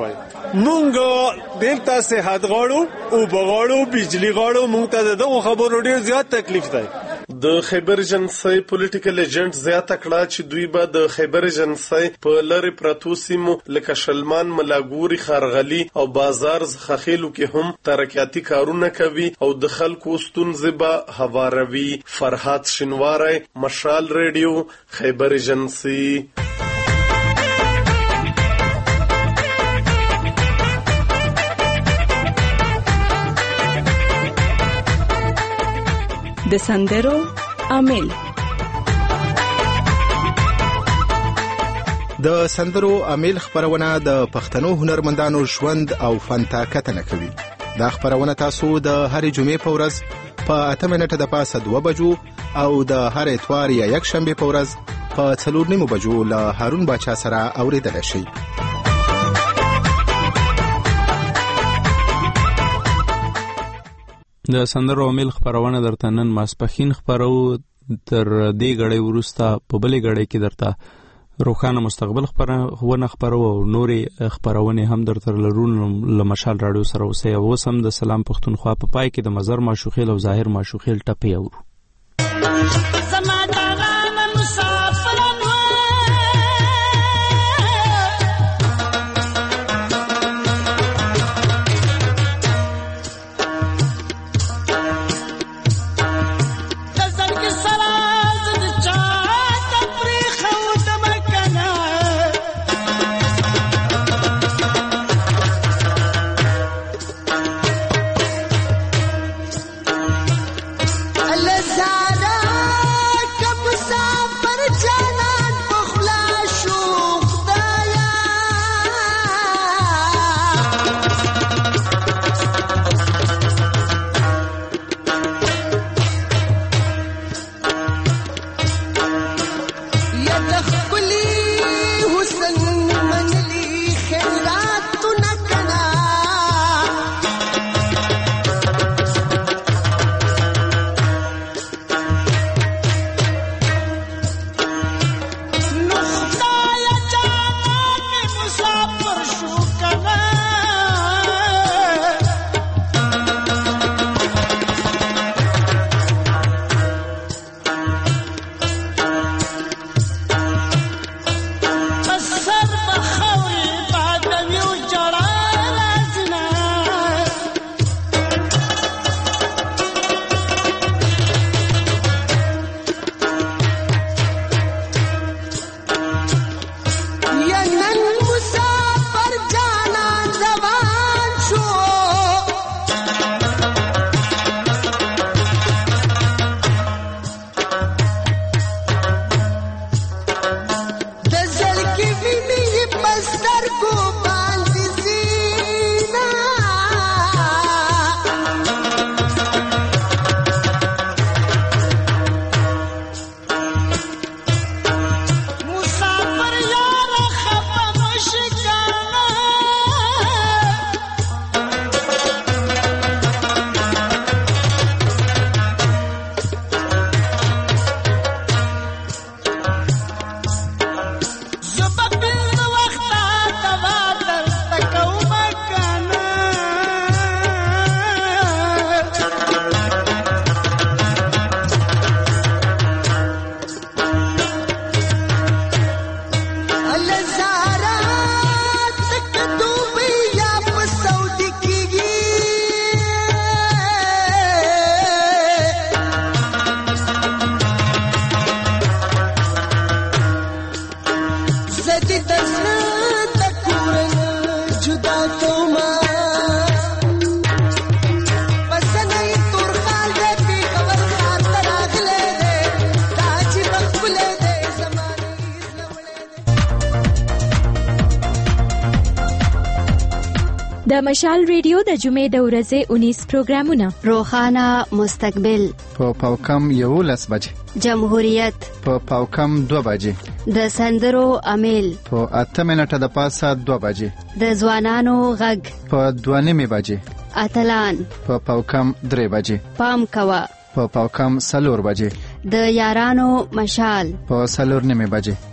مونږ دلته صحت غواړو او بغواړو بجلی غواړو، مونږ ته دغه خبرو ډیر زیات تکلیف دی. د خیبر ایجنسی پولیټیکل ایجنټ زیاته کړه چې دوی به د خیبر ایجنسی په لری پراتو سیمو لکه شلمان، ملاګوري، خارغلی او بازار زخخیلو کې هم ترقیاتي کارونه کوي او د خلکو ستونزې به هواروي. فرحات شینواری، مشال ریډیو، خیبر ایجنسی. د سندرو عامل. د سندرو عامل خبرونه د پښتنو هنرمندانو ژوند او فن ته کتنه کوي. دا خبرونه تاسو د هرې جمعې په ورځ په اته منټه د پاسه دوه بجو او د هر اتوار یا یک شنبه په ورځ په څلور نیمو بجو له هارون باچا سره اوریدل شي. د سندرو عامل خبرونه درته نن ماسپخین خبرو، تر دې غړې وروسته په بلې غړې کې درته روښانه مستقبل خبرونه خبرو او نورې خبرونه هم درته لرون له مشال رادیو سره اوسه. اوس هم د سلام پښتونخوا په پای کې د مزر ماشوخیل او ظاهر ماشوخیل ټپې اورو. د مشال ریډیو د جمعې د ورځې انیس پروګرامونه: روخانه مستقبل په پاوکم یولس بجې، جمهوریت په پاوکم دوه بجې، د سندرو عامل په اته منټه د پاسه دوه بجې، د ځوانانو غږ په دوه نیمې بجې، اتلان په پاوکم درې بجې، پام کوه په پاوکم څلور بجې، د یارانو مشال په څلور نیمې بجې،